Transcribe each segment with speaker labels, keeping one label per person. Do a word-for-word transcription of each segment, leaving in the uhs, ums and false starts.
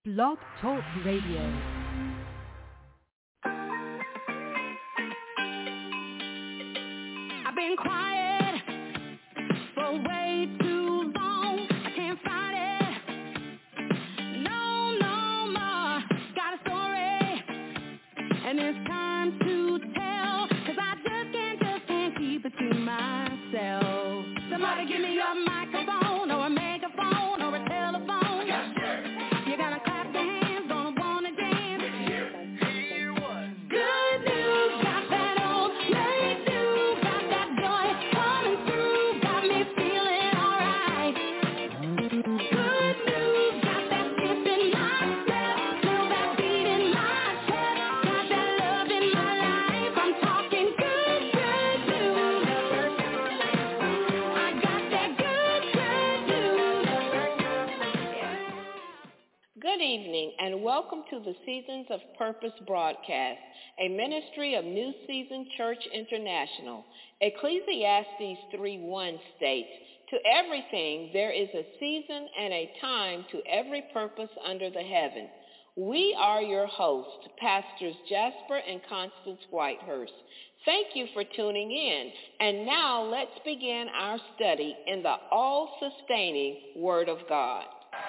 Speaker 1: Blog Talk Radio.
Speaker 2: I've been quiet for way too long. I can't fight it. No, no more. Got a story, and it's time to tell. Cause I just can't, just can't keep it to myself. Somebody give me a microphone or a megaphone or a telephone. You gotta clap your hands, gonna wanna dance. Good news, got that old late news, got that joy coming through, got me feeling alright. Good news, got that skip in my step, feel that beat in my chest, got that love in my life. I'm talking good, good news. I got that good, good news.
Speaker 3: Good evening and welcome to the Seasons of Purpose broadcast, a ministry of New Season Church International. Ecclesiastes three one states, "To everything there is a season and a time to every purpose under the heaven." We are your hosts, Pastors Jasper and Constance Whitehurst. Thank you for tuning in. And now let's begin our study in the all-sustaining Word of God.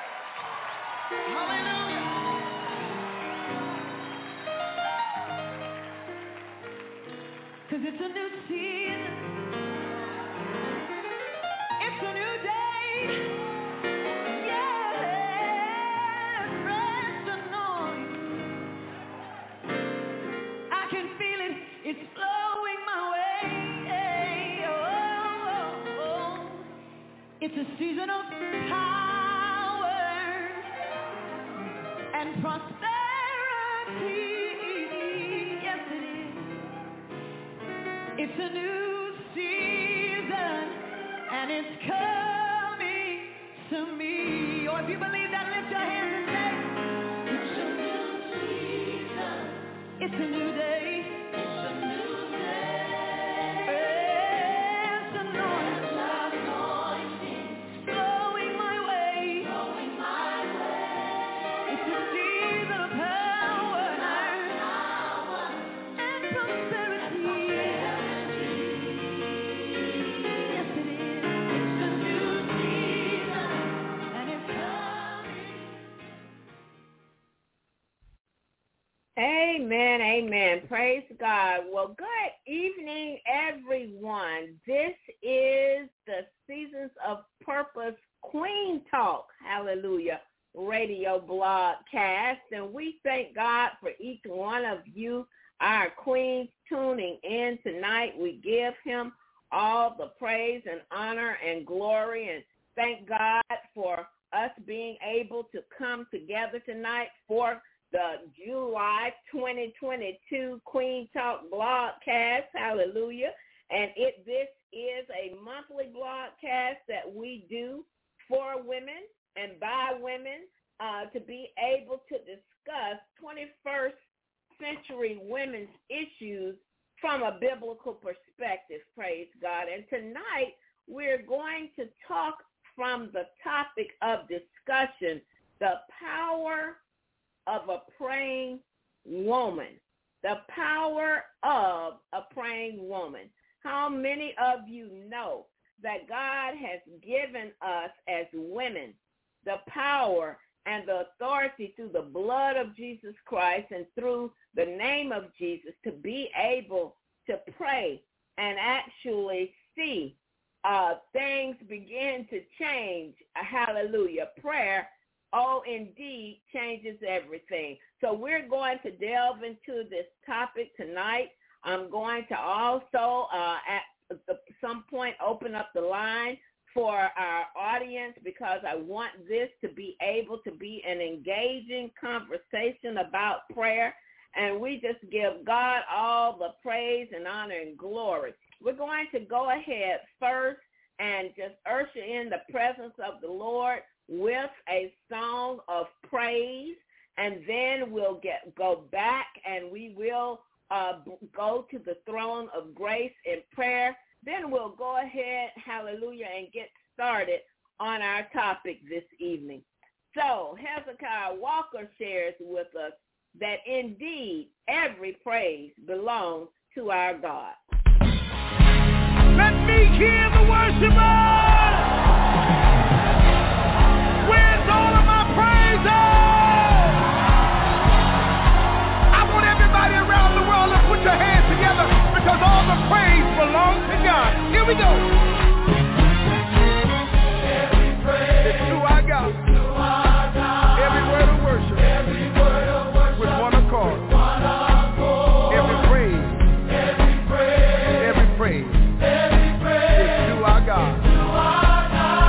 Speaker 2: Cause it's a new season, it's a new day, yeah, rest anointing. I can feel it, it's flowing my way, oh, oh, oh. It's a season of power and prosperity, yes it is. It's a new season, and it's coming to me. Or if you believe that, lift your hands and say, it's a new season. It's a new day. It's a new day. It's anointing. Flowing my way. Flowing my way. It's a season of power and prosperity.
Speaker 4: Amen, amen. Praise God. Well, good evening, everyone. This is the Seasons of Purpose Queen Talk, hallelujah, radio broadcast. And we thank God for each one of you, our queens, tuning in tonight. We give him all the praise and honor and glory, and thank God for us being able to come together tonight for the July twenty twenty-two Queen Talk broadcast, hallelujah. And it this is a monthly broadcast that we do for women and by women uh, to be able to discuss twenty-first century women's issues from a biblical perspective, praise God. And tonight we're going to talk from the topic of discussion, the power of a praying woman. The power of a praying woman. How many of you know that God has given us as women the power and the authority through the blood of Jesus Christ and through the name of Jesus to be able to pray and actually see uh, things begin to change? Hallelujah. Prayer, oh, indeed, changes everything. So we're going to delve into this topic tonight. I'm going to also, uh, at the, some point, open up the line for our audience because I want this to be able to be an engaging conversation about prayer. And we just give God all the praise and honor and glory. We're going to go ahead first and just usher in the presence of the Lord with a song of praise, and then we'll get go back and we will uh, go to the throne of grace in prayer. Then we'll go ahead, hallelujah, and get started on our topic this evening. So Hezekiah Walker shares with us that indeed every praise belongs to our God.
Speaker 5: Let me hear the worshipers. Where's all of my praises? I want everybody around the world to put your hands together because all the praise belongs to God. Here we go. Every praise is to our God. To our God. Every word of worship. Every word of worship. With one accord. One accord. Every praise. Every praise. Every praise. Every praise is to our God. To our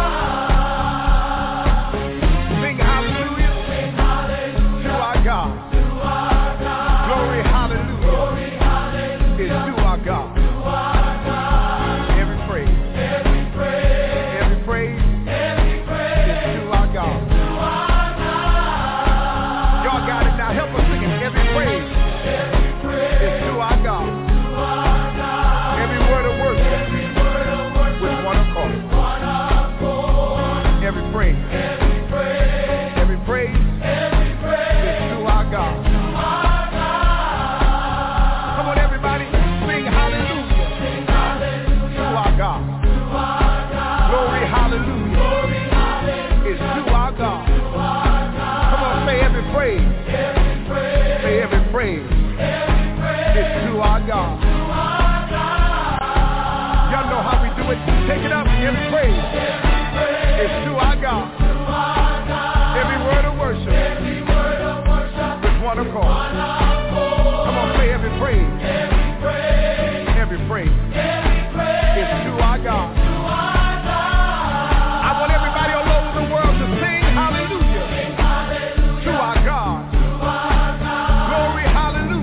Speaker 5: God. Sing hallelujah. Sing hallelujah. To our God. To our God. Glory hallelujah. Glory hallelujah. Is to our God. To our God. Every praise. Every praise. Every praise. Every praise is to our God. To our God. Y'all got it now. Help us sing it. Every praise. Every praise is to our God. To our God. Every word of worship. Every word of worship. With one accord. One accord. Every praise. Every praise. Every praise. Every praise is to our God. To our God. Come on, everybody. Sing hallelujah. Sing hallelujah. To our God. To our God. Glory hallelujah. Glory hallelujah. Is to our God. To our God. Come on, say every praise. Every praise. Say every praise. Every praise is to our God. To our God. Y'all know how we do it. Take it up. Every praise. Every praise is to our God. To our God. Every word of worship. Every word of worship. With one accord. One accord. Come on, say every praise. Every praise. Every praise. Every praise is to our God. To our God. I want everybody all over the world to sing hallelujah. Sing hallelujah. To our God. To our God. Glory hallelujah.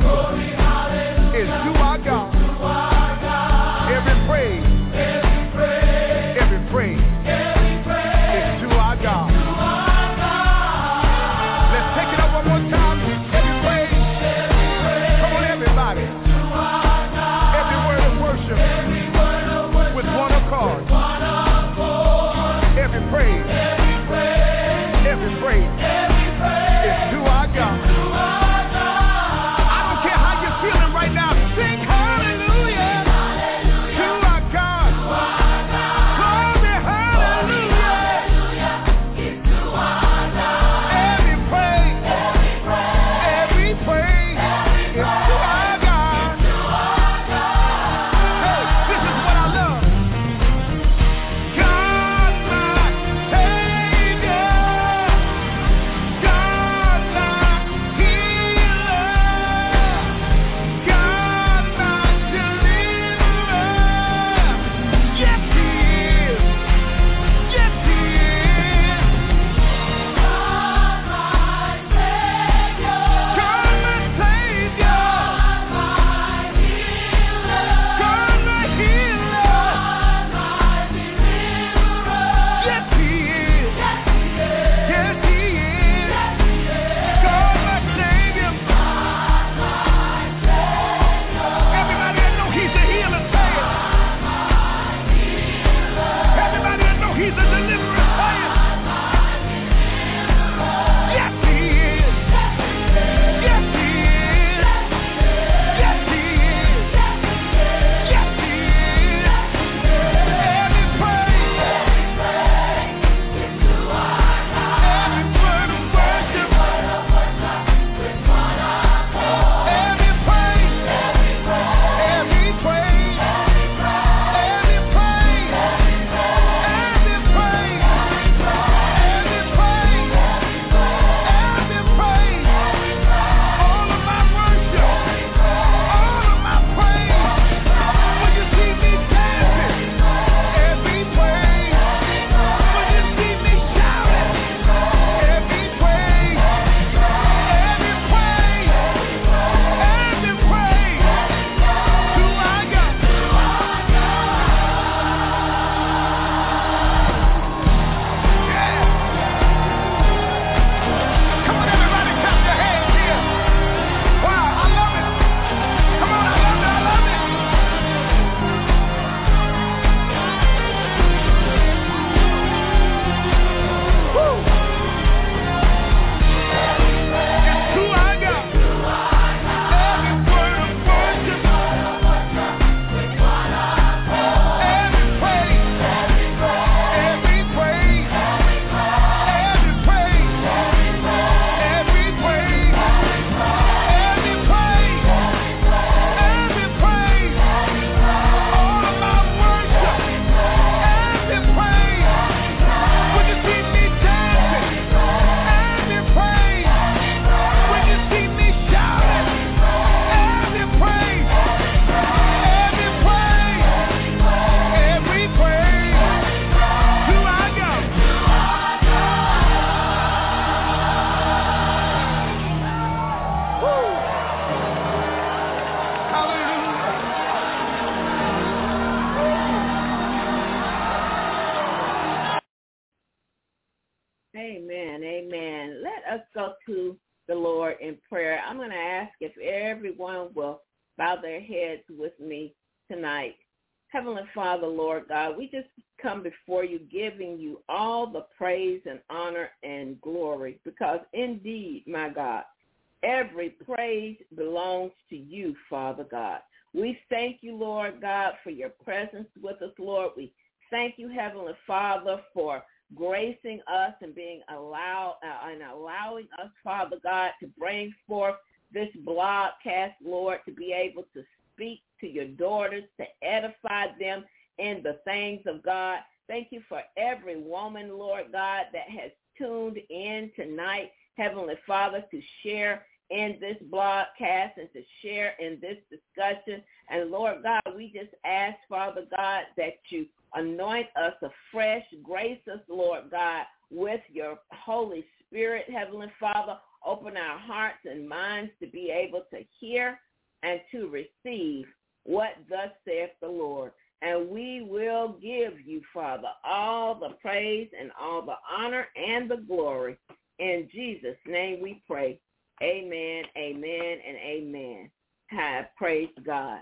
Speaker 4: the Lord in prayer. I'm going to ask if everyone will bow their heads with me tonight. Heavenly Father, Lord God, we just come before you giving you all the praise and honor and glory because indeed, my God, every praise belongs to you, Father God. We thank you, Lord God, for your presence with us, Lord. We thank you, Heavenly Father, for gracing us and being allowed uh, and allowing us, Father God, to bring forth this broadcast, Lord, to be able to speak to your daughters, to edify them in the things of God. Thank you for every woman, Lord God, that has tuned in tonight, Heavenly Father, to share in this broadcast and to share in this discussion. And Lord God, we just ask, Father God, that you anoint us afresh, grace us, Lord God, with your Holy Spirit, Heavenly Father. Open our hearts and minds to be able to hear and to receive what thus saith the Lord. And we will give you, Father, all the praise and all the honor and the glory. In Jesus' name we pray. Amen, amen, and amen. Have praise God.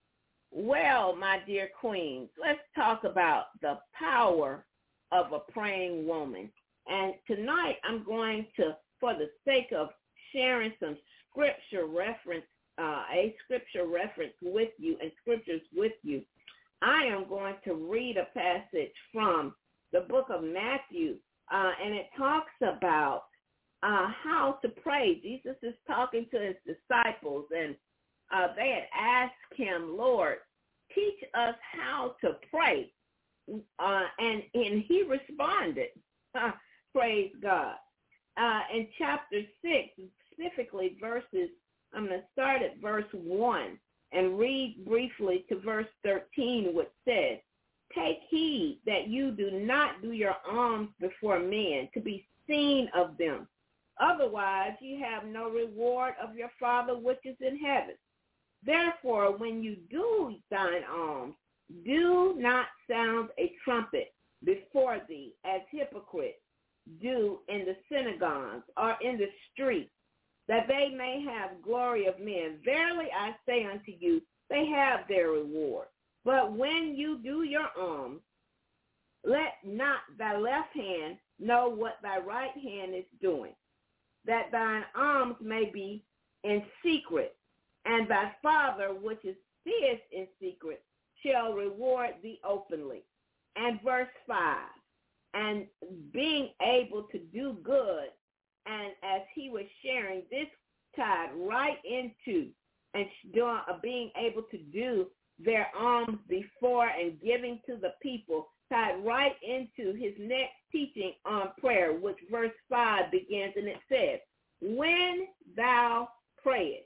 Speaker 4: Well, my dear queens, let's talk about the power of a praying woman. And tonight I'm going to, for the sake of sharing some scripture reference, uh, a scripture reference with you and scriptures with you, I am going to read a passage from the book of Matthew, uh, and it talks about uh, how to pray. Jesus is talking to his disciples, and uh, they had asked him, Lord, teach us how to pray. Uh, and, and he responded, uh, praise God. Uh, in chapter six, specifically verses, I'm going to start at verse one and read briefly to verse thirteen, which says, take heed that you do not do your alms before men to be seen of them. Otherwise, you have no reward of your Father which is in heaven. Therefore, when you do thine alms, do not sound a trumpet before thee as hypocrites do in the synagogues or in the streets, that they may have glory of men. Verily I say unto you, they have their reward. But when you do your alms, let not thy left hand know what thy right hand is doing, that thine alms may be in secret, and thy Father which is seeth in secret shall reward thee openly. And verse five, and being able to do good, and as he was sharing, this tied right into and doing, uh, being able to do their alms before and giving to the people, tied right into his next teaching on prayer, which verse five begins, and it says, when thou prayest,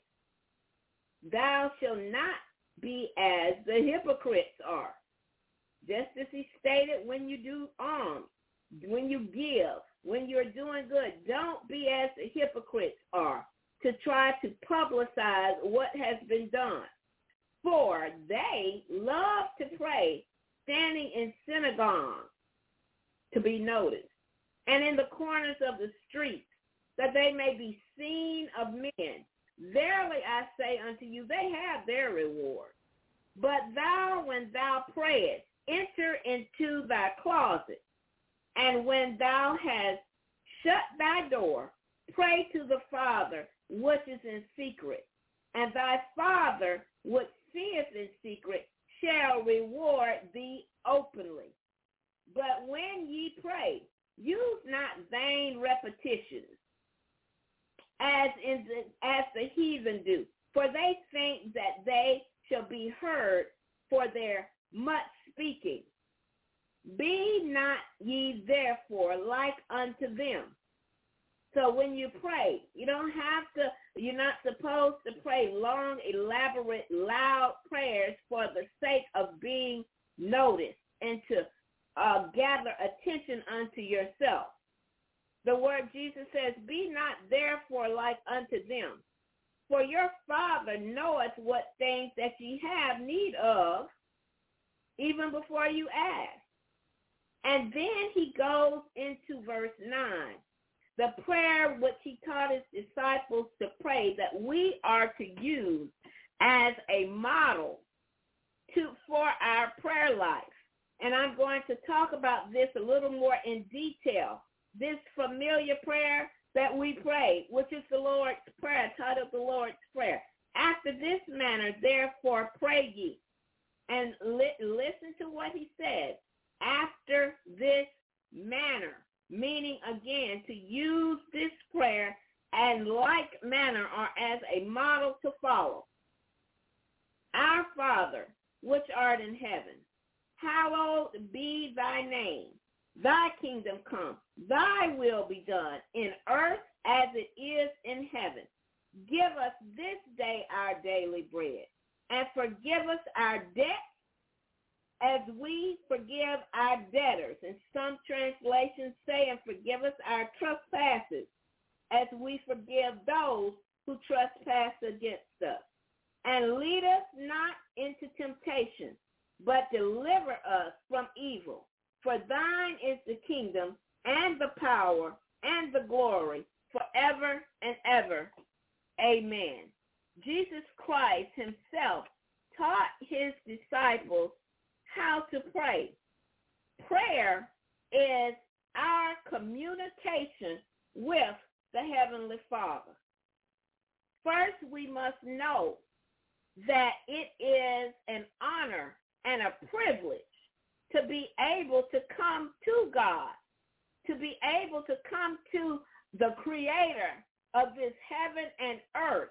Speaker 4: thou shalt not be as the hypocrites are. Just as he stated, when you do alms, when you give, when you're doing good, don't be as the hypocrites are, to try to publicize what has been done. For they love to pray standing in synagogues to be noticed, and in the corners of the streets, that they may be seen of men. Verily I say unto you, they have their reward. But thou, when thou prayest, enter into thy closet, and when thou hast shut thy door, pray to the Father which is in secret, and thy Father which seeth in secret shall reward thee openly. But when ye pray, use not vain repetitions, as in the, as the heathen do, for they think that they shall be heard for their much speaking. Be not ye therefore like unto them. So when you pray, you don't have to, you're not supposed to pray long, elaborate, loud prayers for the sake of being noticed and to uh, gather attention unto yourself. The word Jesus says, be not therefore like unto them, for your Father knoweth what things that ye have need of, even before you ask. And then he goes into verse nine. the prayer which he taught his disciples to pray that we are to use as a model to for our prayer life. And I'm going to talk about this a little more in detail. This familiar prayer that we pray, which is the Lord's Prayer, titled the Lord's Prayer. After this manner, therefore, pray ye. And li- listen to what he said. After this manner, meaning, again, to use this prayer and like manner or as a model to follow. Our Father, which art in heaven, hallowed be thy name. Thy kingdom come. Thy will be done in earth as it is in heaven. Give us this day our daily bread, and forgive us our debts as we forgive our debtors. And some translations say, and forgive us our trespasses as we forgive those who trespass against us. And lead us not into temptation, but deliver us from evil. For thine is the kingdom and the power and the glory forever and ever. Amen. Jesus Christ himself taught his disciples how to pray. Prayer is our communication with the Heavenly Father. First, we must know that it is an honor and a privilege to be able to come to God, to be able to come to the creator of this heaven and earth.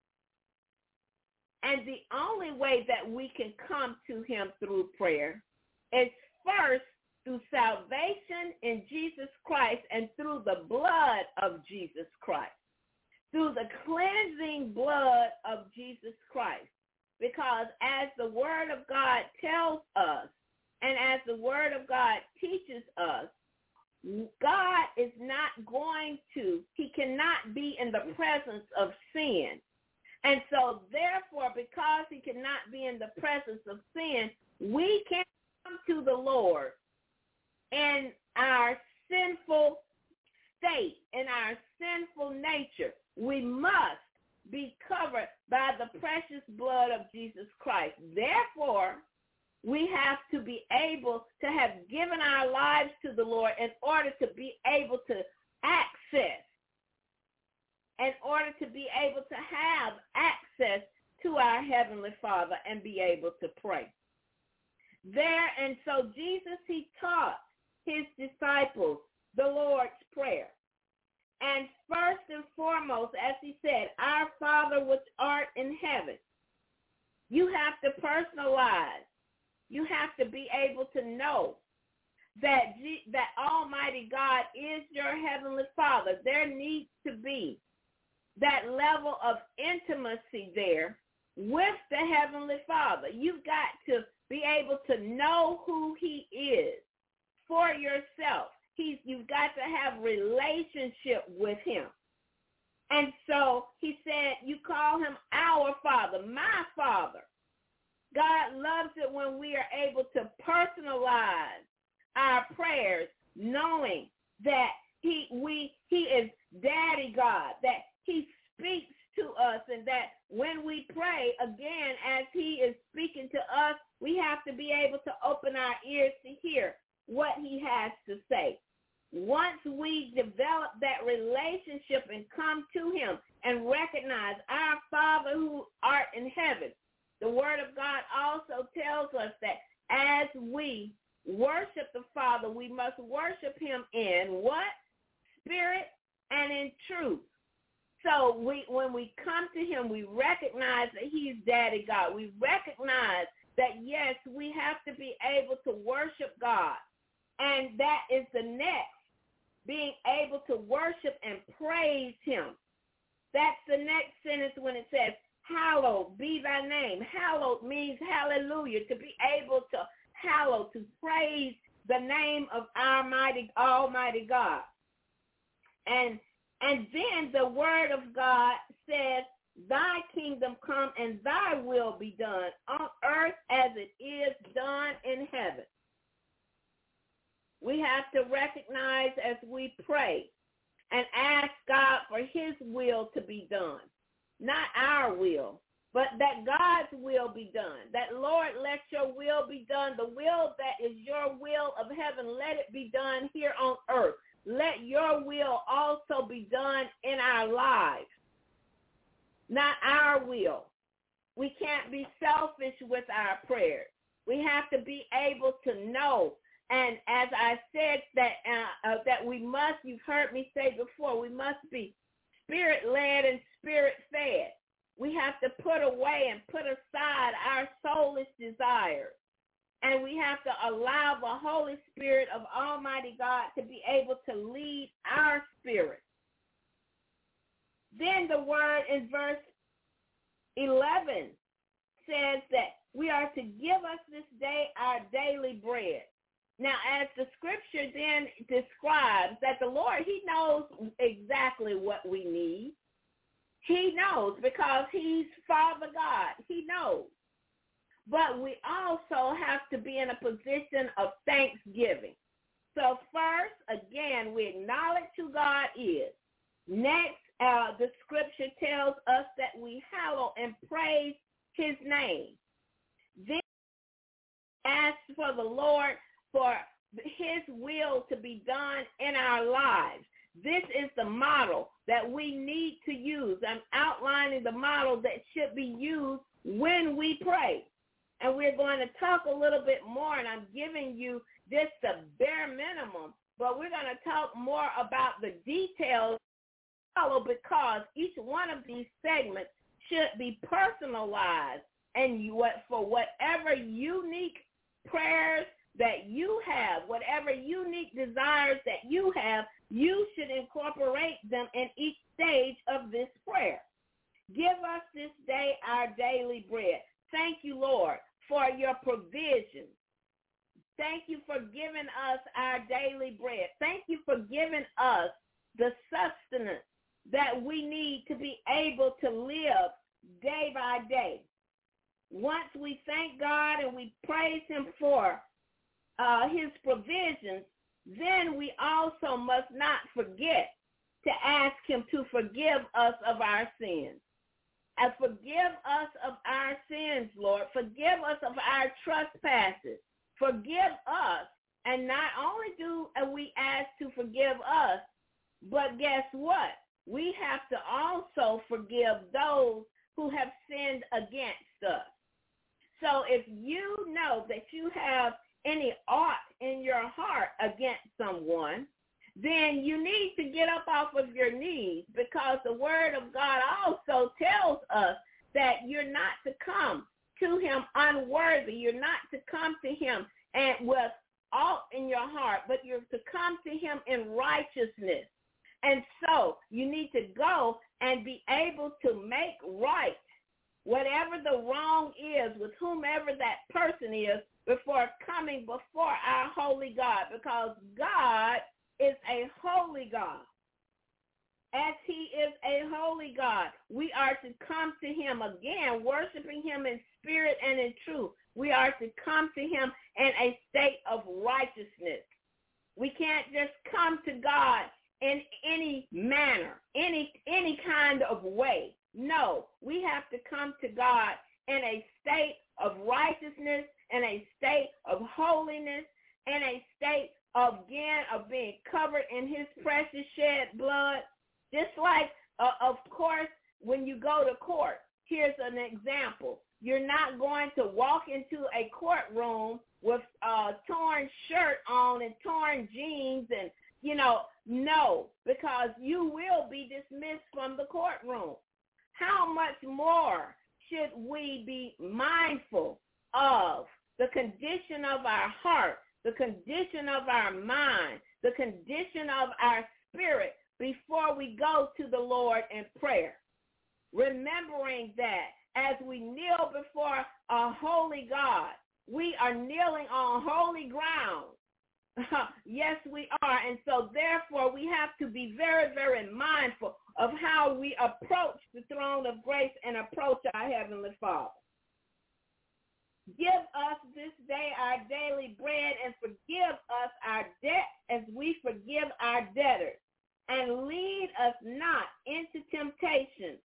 Speaker 4: And the only way that we can come to him through prayer is first through salvation in Jesus Christ and through the blood of Jesus Christ, through the cleansing blood of Jesus Christ. Because as the word of God tells us, and as the word of God teaches us, God is not going to, he cannot be in the presence of sin. And so therefore, because he cannot be in the presence of sin, we can't come to the Lord in our sinful state, in our sinful nature. We must be covered by the precious blood of Jesus Christ. Therefore, we have to be able to have given our lives to the Lord in order to be able to access, in order to be able to have access to our Heavenly Father and be able to pray. There, and so Jesus, he taught his disciples the Lord's Prayer. And first and foremost, as he said, our Father which art in heaven. You have to personalize. You have to be able to know that G- that Almighty God is your Heavenly Father. There needs to be that level of intimacy there with the Heavenly Father. You've got to be able to know who he is for yourself. He's, you've got to have relationship with him. And so he said, you call him our Father, my Father. God loves it when we are able to personalize our prayers, knowing that he we he is Daddy God, that he speaks to us, and that when we pray, again, as he is speaking to us, we have to be able to open our ears to hear what he has to say. Once we develop that relationship and come to him and recognize our Father who art in heaven, the word of God also tells us that as we worship the Father, we must worship him in what? Spirit and in truth. So we, when we come to him, we recognize that he's Daddy God. We recognize that, yes, we have to be able to worship God. And that is the next, being able to worship and praise him. That's the next sentence when it says, hallowed be thy name. Hallowed means hallelujah, to be able to hallow, to praise the name of our mighty, almighty God. And and then the word of God says, thy kingdom come and thy will be done on earth as it is done in heaven. We have to recognize as we pray and ask God for his will to be done. Not our will, but that God's will be done. That, Lord, let your will be done. The will that is your will of heaven, let it be done here on earth. Let your will also be done in our lives, not our will. We can't be selfish with our prayers. We have to be able to know. And as I said, that uh, uh, that we must, you've heard me say before, we must be spirit-led and spirit-fed. We have to put away and put aside our soulish desires. And we have to allow the Holy Spirit of Almighty God to be able to lead our spirit. Then the word in verse eleven says that we are to give us this day our daily bread. Now, as the scripture then describes that the Lord, he knows exactly what we need. He knows because he's Father God. He knows. But we also have to be in a position of thanksgiving. So first, again, we acknowledge who God is. Next, uh, the scripture tells us that we hallow and praise his name. Then ask for the Lord for his will to be done in our lives. This is the model that we need to use. I'm outlining the model that should be used when we pray. And we're going to talk a little bit more, and I'm giving you just the bare minimum, but we're going to talk more about the details because each one of these segments should be personalized, and you, what, for whatever unique prayers that you have, whatever unique desires that you have, you should incorporate them in each stage of this prayer. Give us this day our daily bread. Thank you, Lord, for your provision. Thank you for giving us our daily bread. Thank you for giving us the sustenance that we need to be able to live day by day. Once we thank God and we praise him for uh, his provisions, then we also must not forget to ask him to forgive us of our sins. And forgive us of our sins, Lord. Forgive us of our trespasses. Forgive us. And not only do we ask to forgive us, but guess what? We have to also forgive those who have sinned against us. So if you know that you have any aught in your heart against someone, then you need to get up off of your knees, because the word of God also tells us that you're not to come to him unworthy. You're not to come to him and with aught in your heart, but you're to come to him in righteousness. And so you need to go and be able to make right whatever the wrong is with whomever that person is before coming before our holy God, because God is a holy God. As he is a holy God, we are to come to him again, worshiping him in spirit and in truth. We are to come to him in a state of righteousness. We can't just come to God in any manner, any any kind of way. No, we have to come to God in a state of righteousness, in a state of holiness, in a state of, again, of being covered in his precious shed blood. Just like, uh, of course, when you go to court, here's an example. You're not going to walk into a courtroom with a torn shirt on and torn jeans and, you know, no, because you will be dismissed from the courtroom. How much more should we be mindful of the condition of our heart, the condition of our mind, the condition of our spirit before we go to the Lord in prayer? Remembering that as we kneel before a holy God, we are kneeling on holy ground. Yes, we are. And so therefore we have to be very, very mindful of how we approach the throne of grace and approach our Heavenly Father. Give us this day our daily bread, and forgive us our debt as we forgive our debtors. and lead us not into temptation,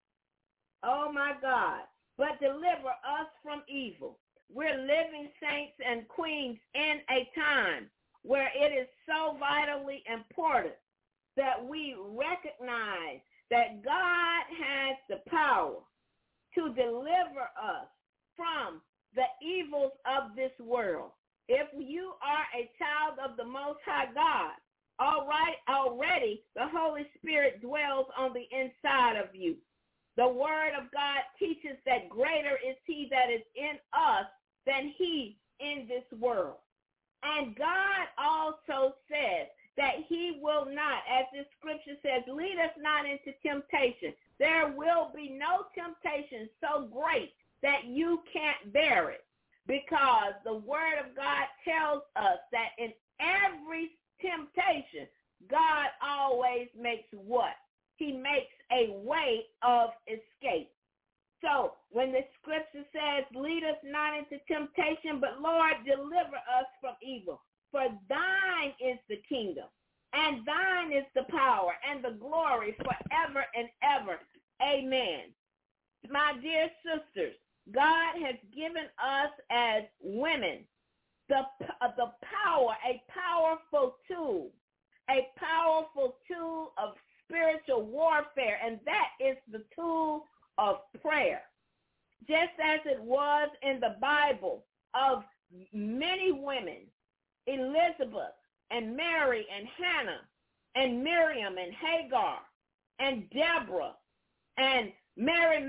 Speaker 4: oh my God, but deliver us from evil. We're living saints and queens in a time where it is so vitally important that we recognize that God has the power to deliver us from the evils of this world. If you are a child of the Most High God, all right, already the Holy Spirit dwells on the inside of you. The Word of God teaches that greater is He that is in us than he in this world. And God also says that He will not, as this scripture says, lead us not into temptation. There will be no temptation so great that you can't bear it, because the Word of God tells us that in every temptation, God always makes what? He makes a way of escape. So when the scripture says, lead us not into temptation, but Lord, deliver us from evil. For thine is the kingdom, and thine is the power and the glory forever and ever. Amen. My dear sisters, God has given us as women the, uh, the power, a powerful tool, a powerful tool of spiritual warfare, and that is the tool of prayer. Just as it was in the Bible of many women, Elizabeth and Mary and Hannah and Miriam and Hagar and Deborah and Mary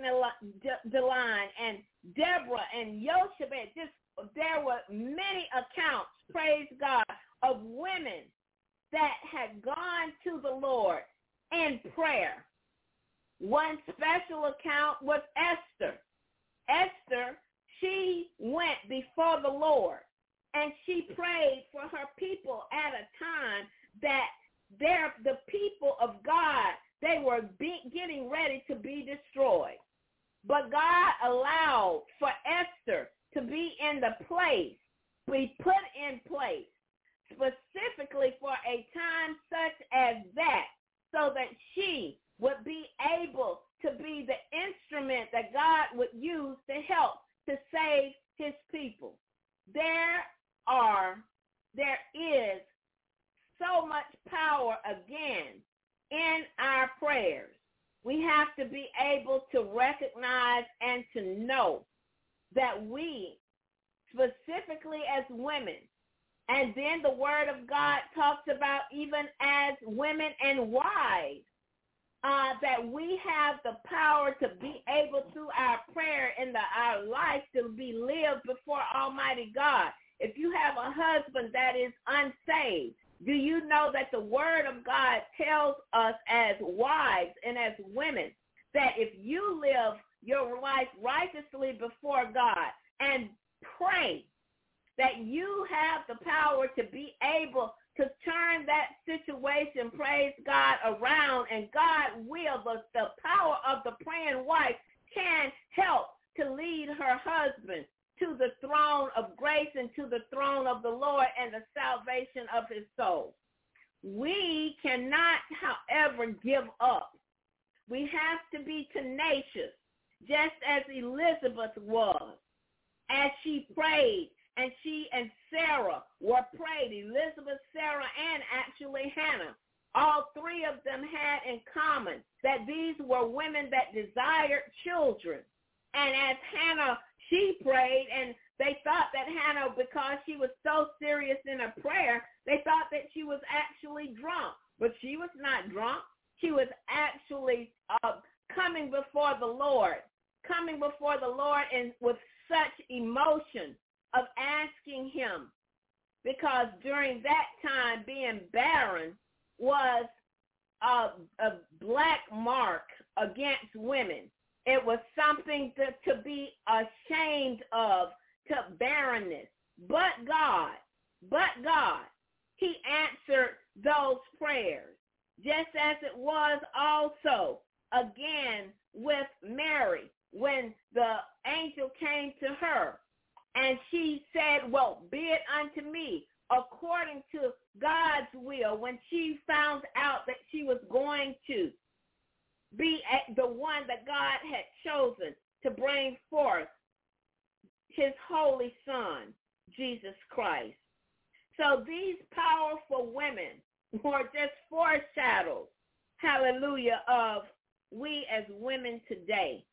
Speaker 4: Magdalene and Deborah and Jochebed. Just, there were many accounts, praise God, of women that had gone to the Lord in prayer. One special account was Esther. Esther, she went before the Lord, and she prayed for her people at a time that their, the people of God, they were be, getting ready to be destroyed. But God allowed for Esther to be in the place, be put in place, specifically for a time such as that, so that she would be able to be the instrument that God would use to help to save his people. There are, there is so much power again in our prayers. We have to be able to recognize and to know that we, specifically as women, and then the Word of God talks about even as women and wives, uh, that we have the power to be able through our prayer in the, our life to be lived before Almighty God. If you have a husband that is unsaved, do you know that the Word of God tells us as wives and as women that if you live your life righteously before God and pray, that you have the power to be able to turn that situation, praise God, around, and God will, the, the power of the praying wife can help to lead her husband to the throne of grace and to the throne of the Lord and the salvation of his soul. We cannot, however, give up. We have to be tenacious, just as Elizabeth was, as she prayed, and she and Sarah were prayed, Elizabeth, Sarah, and actually Hannah. All three of them had in common that these were women that desired children. And as Hannah, she prayed, and they thought that Hannah, because she was so serious in her prayer, they thought that she was actually drunk. But she was not drunk. She was actually uh, coming before the Lord, coming before the Lord and with such emotion of asking him, because during that time being barren was a, a black mark against women. It was something to, to be ashamed of, to barrenness. But God, but God, he answered those prayers, just as it was also again with Mary when the angel came to her. And she said, well, be it unto me according to God's will when she found out that she was going to be the one that God had chosen to bring forth his holy son, Jesus Christ. So these powerful women were just foreshadows, hallelujah, of we as women today.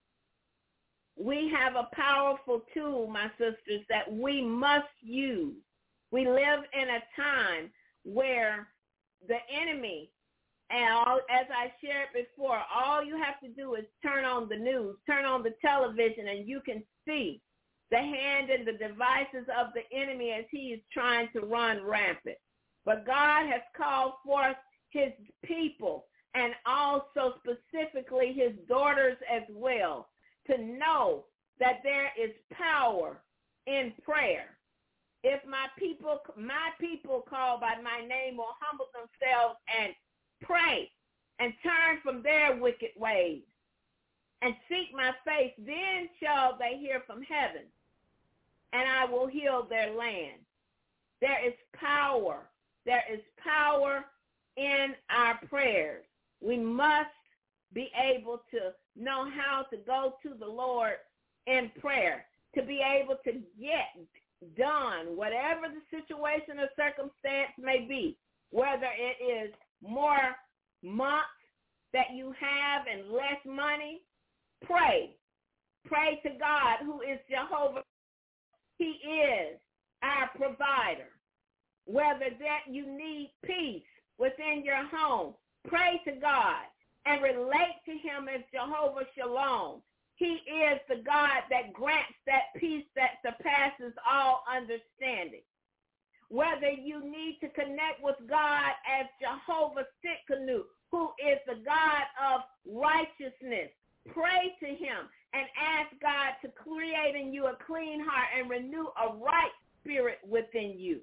Speaker 4: We have a powerful tool, my sisters, that we must use. We live in a time where the enemy, and all, as I shared before, all you have to do is turn on the news, turn on the television, and you can see the hand and the devices of the enemy as he is trying to run rampant. But God has called forth his people and also specifically his daughters as well to know that there is power in prayer. If my people, my people called by my name will humble themselves and pray and turn from their wicked ways and seek my face, then shall they hear from heaven, and I will heal their land. There is power. There is power in our prayers. We must be able to know how to go to the Lord in prayer, to be able to get done whatever the situation or circumstance may be, whether it is more months that you have and less money. Pray. Pray to God, who is Jehovah. He is our provider. Whether that you need peace within your home, pray to God and relate to him as Jehovah Shalom. He is the God that grants that peace that surpasses all understanding. Whether you need to connect with God as Jehovah Tsidkenu, who is the God of righteousness, pray to him and ask God to create in you a clean heart and renew a right spirit within you.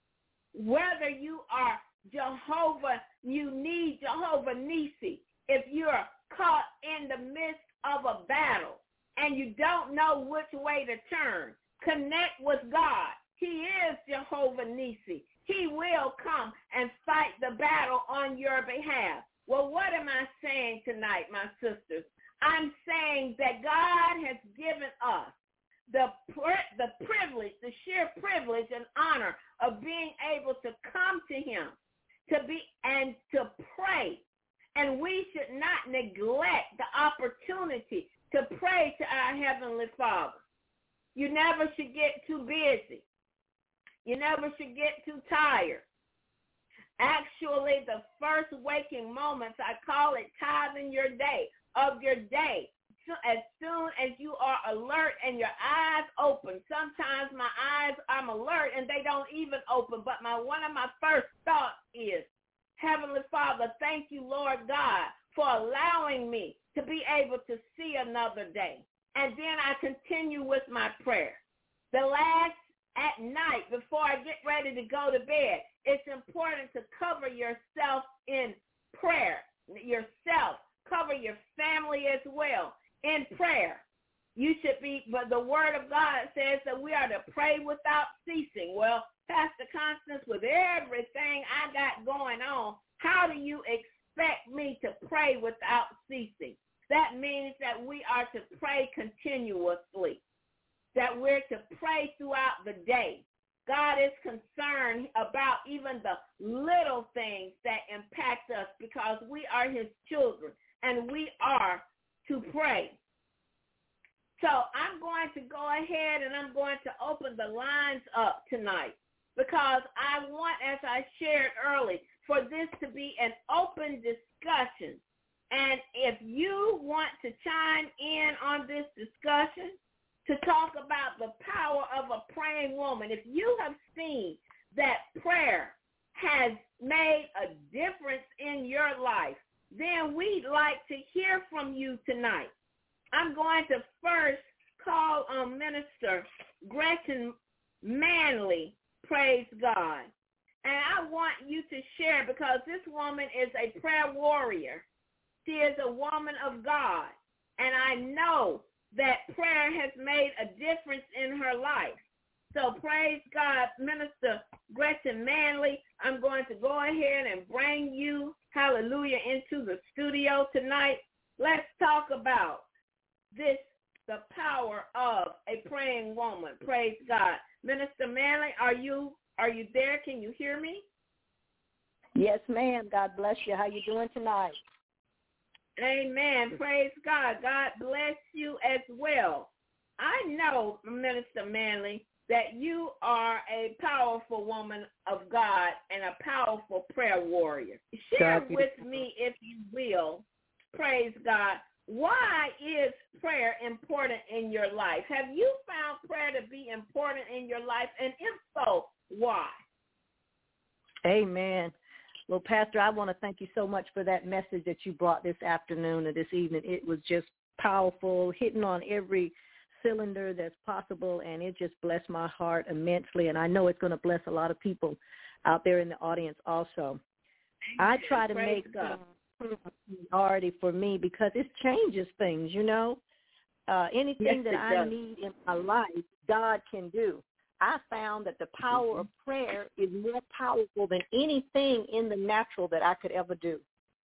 Speaker 4: Whether you are Jehovah, you need Jehovah Nisi. If you're caught in the midst of a battle and you don't know which way to turn, connect with God. He is Jehovah Nisi. He will come and fight the battle on your behalf. Well, what am I saying tonight, my sisters? I'm saying that God has given us the the privilege, the sheer privilege and honor of being able to come to him, to be and to pray. And we should not neglect the opportunity to pray to our Heavenly Father. You never should get too busy. You never should get too tired. Actually, the first waking moments, I call it tithing your day, of your day. So as soon as you are alert and your eyes open, sometimes my eyes, I'm alert and they don't even open, but my one of my first thoughts is, Heavenly Father, thank you, Lord God, for allowing me to be able to see another day. And then I continue with my prayer. The last at night, before I get ready to go to bed, it's important to cover yourself in prayer. Yourself, cover your family as well in prayer. You should be, but the word of God says that we are to pray without ceasing. Well, Pastor Constance, with everything I got going on, how do you expect me to pray without ceasing? That means that we are to pray continuously, that we're to pray throughout the day. God is concerned about even the little things that impact us because we are his children and we are to pray. So I'm going to go ahead and I'm going to open the lines up tonight because I want, as I shared early, for this to be an open discussion. And if you want to chime in on this discussion to talk about the power of a praying woman, if you have seen that prayer has made a difference in your life, then we'd like to hear from you tonight. I'm going to first call on Minister Gretchen Manley, praise God. And I want you to share because this woman is a prayer warrior. She is a woman of God. And I know that prayer has made a difference in her life. So praise God, Minister Gretchen Manley. I'm going to go ahead and bring you, hallelujah, into the studio tonight. Let's talk about this, the power of a praying woman. Praise God. Minister Manley, are you are you there? Can you hear me?
Speaker 6: Yes, ma'am. God bless you. How you doing tonight?
Speaker 4: Amen. Praise God. God bless you as well. I know, Minister Manley, that you are a powerful woman of God and a powerful prayer warrior. Share with me, if you will, praise God, why is prayer important in your life? Have you found prayer to be important in your life? And if so, why?
Speaker 6: Amen. Well, Pastor, I want to thank you so much for that message that you brought this afternoon or this evening. It was just powerful, hitting on every cylinder that's possible, and it just blessed my heart immensely, and I know it's going to bless a lot of people out there in the audience also. I try to
Speaker 4: Praise
Speaker 6: make
Speaker 4: God.
Speaker 6: a priority for me because it changes things, you know. Uh, anything
Speaker 4: yes,
Speaker 6: that I
Speaker 4: does.
Speaker 6: need in my life, God can do. I found that the power mm-hmm. of prayer is more powerful than anything in the natural that I could ever do.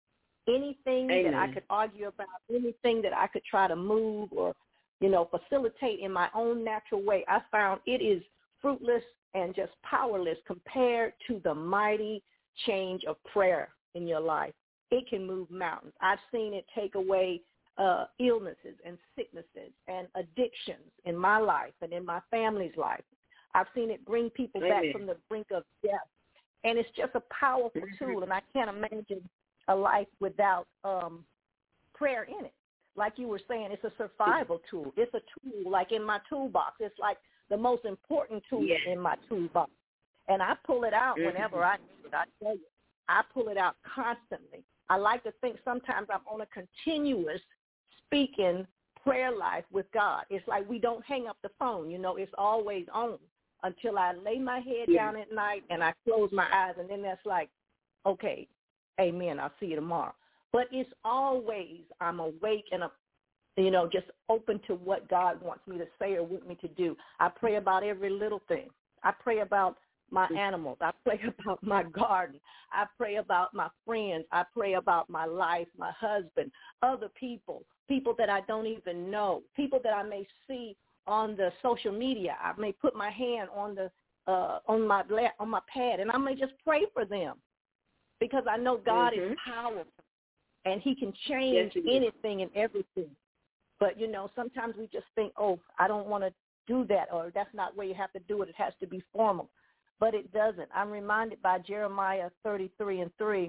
Speaker 6: Anything
Speaker 4: Amen.
Speaker 6: that I could argue about, anything that I could try to move or, you know, facilitate in my own natural way, I found it is fruitless and just powerless compared to the mighty change of prayer in your life. It can move mountains. I've seen it take away uh, illnesses and sicknesses and addictions in my life and in my family's life. I've seen it bring people
Speaker 4: Amen.
Speaker 6: back from the brink of death. And it's just a powerful tool, and I can't imagine a life without um, prayer in it. Like you were saying, it's a survival tool. It's a tool like in my toolbox. It's like the most important tool
Speaker 4: yes.
Speaker 6: in my toolbox. And I pull it out whenever I need it. I tell you, I pull it out constantly. I like to think sometimes I'm on a continuous speaking prayer life with God. It's like we don't hang up the phone. You know, it's always on until I lay my head
Speaker 4: yes.
Speaker 6: down at night and I close my eyes, and then that's like, okay, amen, I'll see you tomorrow. But it's always I'm awake and, a, you know, just open to what God wants me to say or want me to do. I pray about every little thing. I pray about my animals. I pray about my garden. I pray about my friends. I pray about my life, my husband, other people, people that I don't even know, people that I may see on the social media. I may put my hand on the uh, on my on my pad, and I may just pray for them because I know God
Speaker 4: mm-hmm.
Speaker 6: is powerful. And he can change
Speaker 4: yes,
Speaker 6: anything and everything. But, you know, sometimes we just think, oh, I don't want to do that, or that's not where you have to do it. It has to be formal. But it doesn't. I'm reminded by Jeremiah thirty-three and three.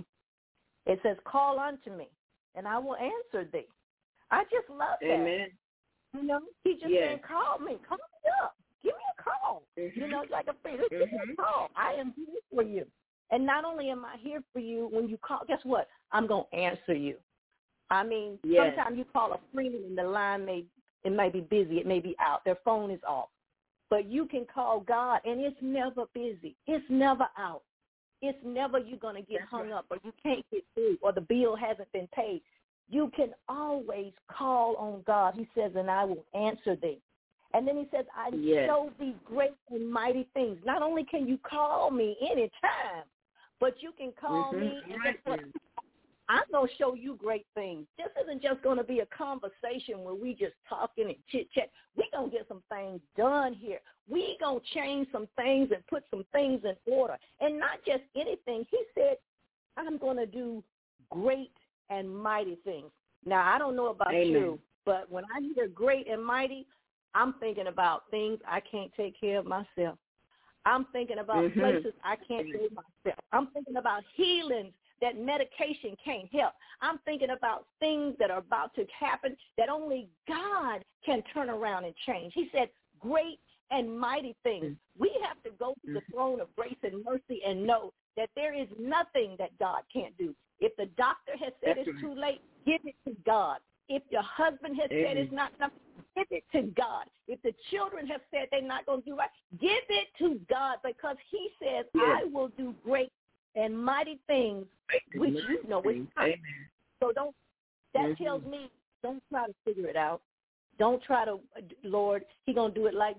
Speaker 6: It says, call unto me, and I will answer thee. I just love that.
Speaker 4: Amen.
Speaker 6: You know, he just
Speaker 4: yes.
Speaker 6: said, call me. Call me up. Give me a call.
Speaker 4: Mm-hmm.
Speaker 6: You know, like a friend. Give me a call. I am here for you. And not only am I here for you when you call, guess what? I'm going to answer you. I mean,
Speaker 4: yes.
Speaker 6: sometimes you call a friend and the line may, it may be busy. It may be out. Their phone is off. But you can call God, and it's never busy. It's never out. It's never you're going to get
Speaker 4: That's
Speaker 6: hung
Speaker 4: right.
Speaker 6: up or you can't get through or the bill hasn't been paid. You can always call on God. He says, and I will answer thee. And then he says, I
Speaker 4: yes.
Speaker 6: show thee great and mighty things. Not only can you call me anytime, but you can call
Speaker 4: mm-hmm.
Speaker 6: me and guess what? I'm going to show you great things. This isn't just going to be a conversation where we just talking and chit-chat. We're going to get some things done here. We're going to change some things and put some things in order. And not just anything. He said, I'm going to do great and mighty things. Now, I don't know about
Speaker 4: Amen.
Speaker 6: you, but when I hear great and mighty, I'm thinking about things I can't take care of myself. I'm thinking about
Speaker 4: mm-hmm.
Speaker 6: places I can't do myself. I'm thinking about healings that medication can't help. I'm thinking about things that are about to happen that only God can turn around and change. He said, great and mighty things. Mm-hmm. We have to go to the throne of grace and mercy and know that there is nothing that God can't do. If the doctor has said
Speaker 4: That's
Speaker 6: it's
Speaker 4: right.
Speaker 6: too late, give it to God. If your husband has
Speaker 4: Amen.
Speaker 6: said it's not enough, give it to God. If the children have said they're not going to do right, give it to God because he says,
Speaker 4: yes.
Speaker 6: I will do great and mighty things, which you know is not. So don't, that
Speaker 4: mm-hmm.
Speaker 6: tells me, don't try to figure it out. Don't try to, Lord, he's going to do it like this.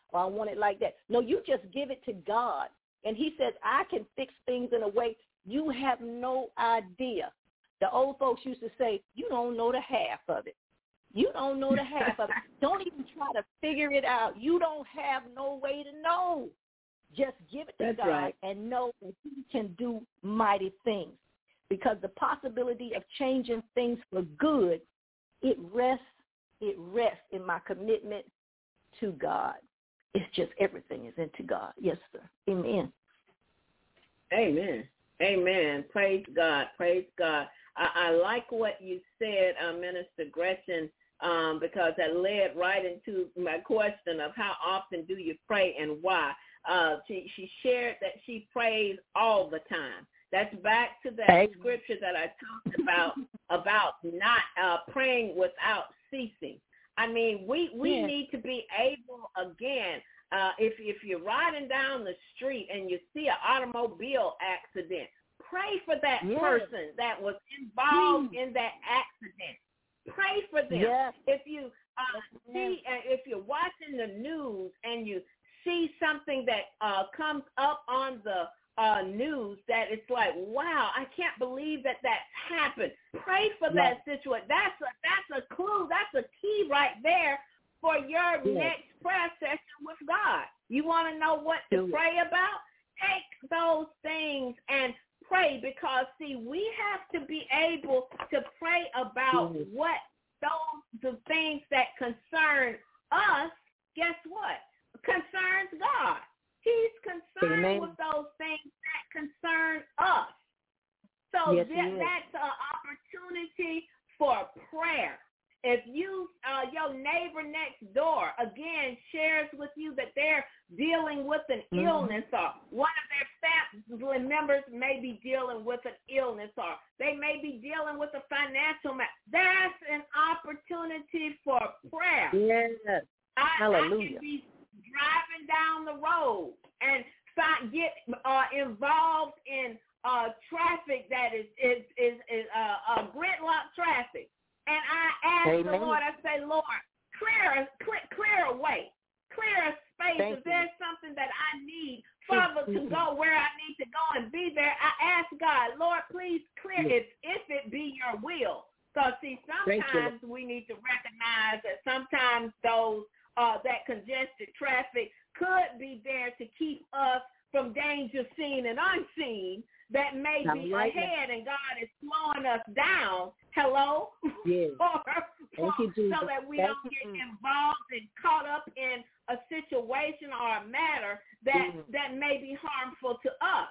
Speaker 6: or I want it like that. No, you just give it to God. And he says, I can fix things in a way you have no idea. The old folks used to say, you don't know the half of it. You don't know the half of it. Don't even try to figure it out. You don't have no way to know. Just give it to
Speaker 4: That's
Speaker 6: God
Speaker 4: right.
Speaker 6: and know that he can do mighty things. Because the possibility of changing things for good, it rests, it rests in my commitment to God. It's just everything is into God. Yes, sir. Amen.
Speaker 4: Amen. Amen. Praise God. Praise God. I, I like what you said, uh, Minister Gretchen, um, because that led right into my question of how often do you pray and why. Uh, she, she shared that she prays all the time. That's back to that
Speaker 6: Amen.
Speaker 4: scripture that I talked about, about not uh, praying without ceasing. I mean, we, we
Speaker 6: Yeah.
Speaker 4: need to be able, again, uh, if, if you're riding down the street and you see an automobile accident, pray for that
Speaker 6: Yeah.
Speaker 4: person that was involved mm. in that accident. Pray for them.
Speaker 6: Yeah.
Speaker 4: If you uh, see, uh, if you're watching the news and you see something that uh, comes up on the uh, news that it's like, wow, I can't believe that that's happened. Pray for
Speaker 6: Yeah.
Speaker 4: that situation. That's a that's a clue. That's a key right there for your
Speaker 6: Yeah.
Speaker 4: next prayer session with God. You want to know what to
Speaker 6: Do
Speaker 4: pray about? Take those things and pray, because see, we have to be able to pray about
Speaker 6: mm.
Speaker 4: what those the things that concern us. Guess what? Concerns God. He's concerned
Speaker 6: Amen.
Speaker 4: with those things that concern us. So
Speaker 6: Yes,
Speaker 4: that, that's an opportunity for prayer. If you, uh, your neighbor next door, again, shares with you that they're dealing with an
Speaker 6: mm-hmm.
Speaker 4: illness, or one of their family members may be dealing with an illness, or they may be dealing with a financial matter, that's an opportunity for prayer.
Speaker 6: Yes.
Speaker 4: I,
Speaker 6: Hallelujah.
Speaker 4: I can be driving down the road and find, get uh, involved in uh, traffic that is is is, is uh, uh, gridlock traffic, and I ask
Speaker 6: Amen.
Speaker 4: the Lord, I say, Lord, clear clear, clear a way, clear a space.
Speaker 6: Thank
Speaker 4: if there's
Speaker 6: you.
Speaker 4: something that I need, Father, to go where I need to go and be there, I ask God, Lord, please clear
Speaker 6: yes.
Speaker 4: it if it be your will. So see, sometimes we need to recognize that sometimes those Uh, that congested traffic could be there to keep us from danger seen and unseen that may
Speaker 6: I'm
Speaker 4: be
Speaker 6: right
Speaker 4: ahead, and God is slowing us down. Hello?
Speaker 6: Yes.
Speaker 4: or,
Speaker 6: Thank you, Jesus.
Speaker 4: so that we
Speaker 6: Thank
Speaker 4: don't
Speaker 6: you.
Speaker 4: get involved and caught up in a situation or a matter that,
Speaker 6: mm.
Speaker 4: that may be harmful to us.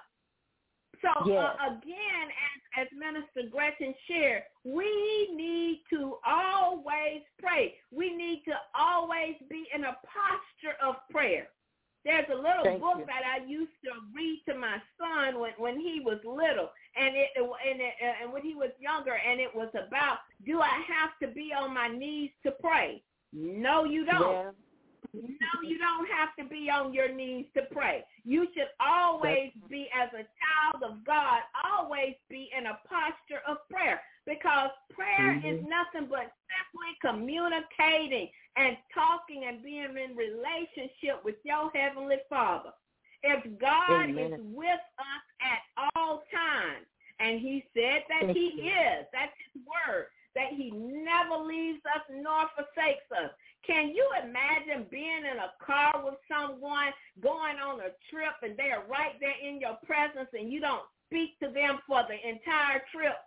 Speaker 4: So,
Speaker 6: yes.
Speaker 4: uh, again, as, as Minister Gretchen shared, we need to always pray. We need to always be in a posture of prayer. There's a little
Speaker 6: Thank
Speaker 4: book
Speaker 6: you.
Speaker 4: that I used to read to my son when, when he was little, and it and, it, and when he was younger, and it was about, do I have to be on my knees to pray? No, you don't.
Speaker 6: Yeah.
Speaker 4: No, you don't have to be on your knees to pray. You should always
Speaker 6: That's...
Speaker 4: be, as a child of God, always be in a posture of prayer, because prayer
Speaker 6: mm-hmm.
Speaker 4: is nothing but simply communicating and talking and being in relationship with your Heavenly Father. If God
Speaker 6: Amen.
Speaker 4: is with us at all times, and he said that
Speaker 6: Thank
Speaker 4: he
Speaker 6: you.
Speaker 4: is, that's his word, that he never leaves us nor forsakes us. Can you imagine being in a car with someone, going on a trip, and they are right there in your presence, and you don't speak to them for the entire trip?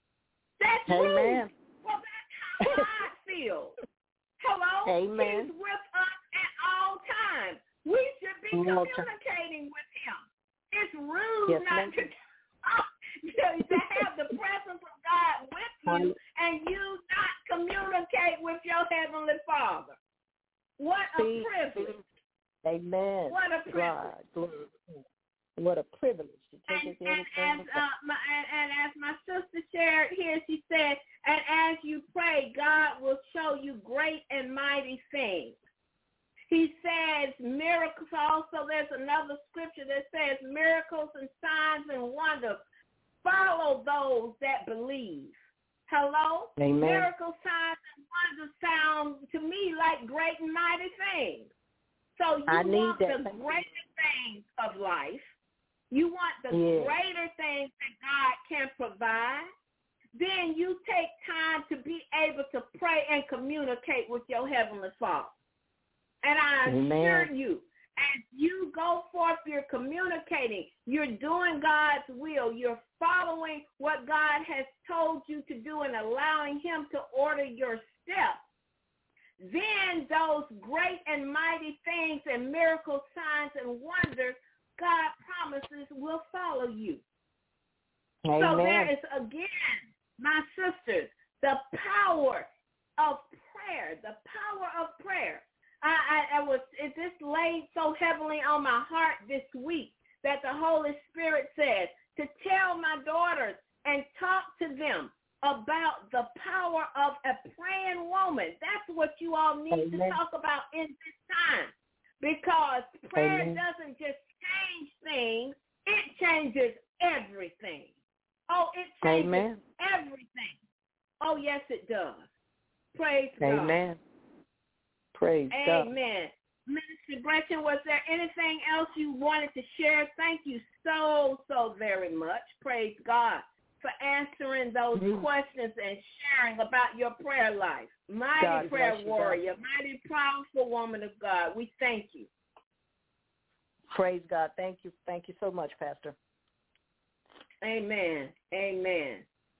Speaker 4: That's
Speaker 6: Amen.
Speaker 4: rude. Well, that's how God feels. Hello?
Speaker 6: Amen.
Speaker 4: He's with us at all times. We should be
Speaker 6: all
Speaker 4: communicating with him. It's rude
Speaker 6: yes,
Speaker 4: not to, to have the presence of God with you and you not communicate with your Heavenly Father. What a
Speaker 6: see,
Speaker 4: privilege.
Speaker 6: See. Amen.
Speaker 4: What a privilege.
Speaker 6: God, what a privilege to take
Speaker 4: and,
Speaker 6: us
Speaker 4: and,
Speaker 6: everything.
Speaker 4: as, uh, my, and, and as my sister shared here, she said, and as you pray, God will show you great and mighty things. He says miracles. Also, there's another scripture that says miracles and signs and wonders follow those that believe. Hello?
Speaker 6: Amen.
Speaker 4: Miracles, signs, and wonders sound to me like great and mighty things. So you
Speaker 6: I need
Speaker 4: want
Speaker 6: that.
Speaker 4: the greater things of life. You want the
Speaker 6: Yeah.
Speaker 4: greater things that God can provide. Then you take time to be able to pray and communicate with your Heavenly Father. And I assure
Speaker 6: Amen.
Speaker 4: you, as you go forth, you're communicating, you're doing God's will, you're following what God has told you to do and allowing him to order your steps. Then those great and mighty things and miracles, signs, and wonders God promises will follow you.
Speaker 6: Amen.
Speaker 4: So there is, again, my sisters, the power of prayer, the power of prayer. I, I, I was, it just laid so heavily on my heart this week that the Holy Spirit said to tell my daughters and talk to them about the power of a praying woman. That's what you all need Amen. to talk about in this time, because prayer Amen. doesn't just change things, it changes everything. Oh, it changes Amen. everything. Oh, yes, it does. Praise
Speaker 6: Amen.
Speaker 4: God.
Speaker 6: Amen. Praise
Speaker 4: Amen.
Speaker 6: God.
Speaker 4: Amen. Minister Gretchen, was there anything else you wanted to share? Thank you so, so very much. Praise God for answering those mm-hmm. questions and sharing about your prayer life. Mighty God prayer warrior, God. Mighty powerful woman of God. We thank you.
Speaker 6: Praise God. Thank you. Thank you so much, Pastor.
Speaker 4: Amen. Amen.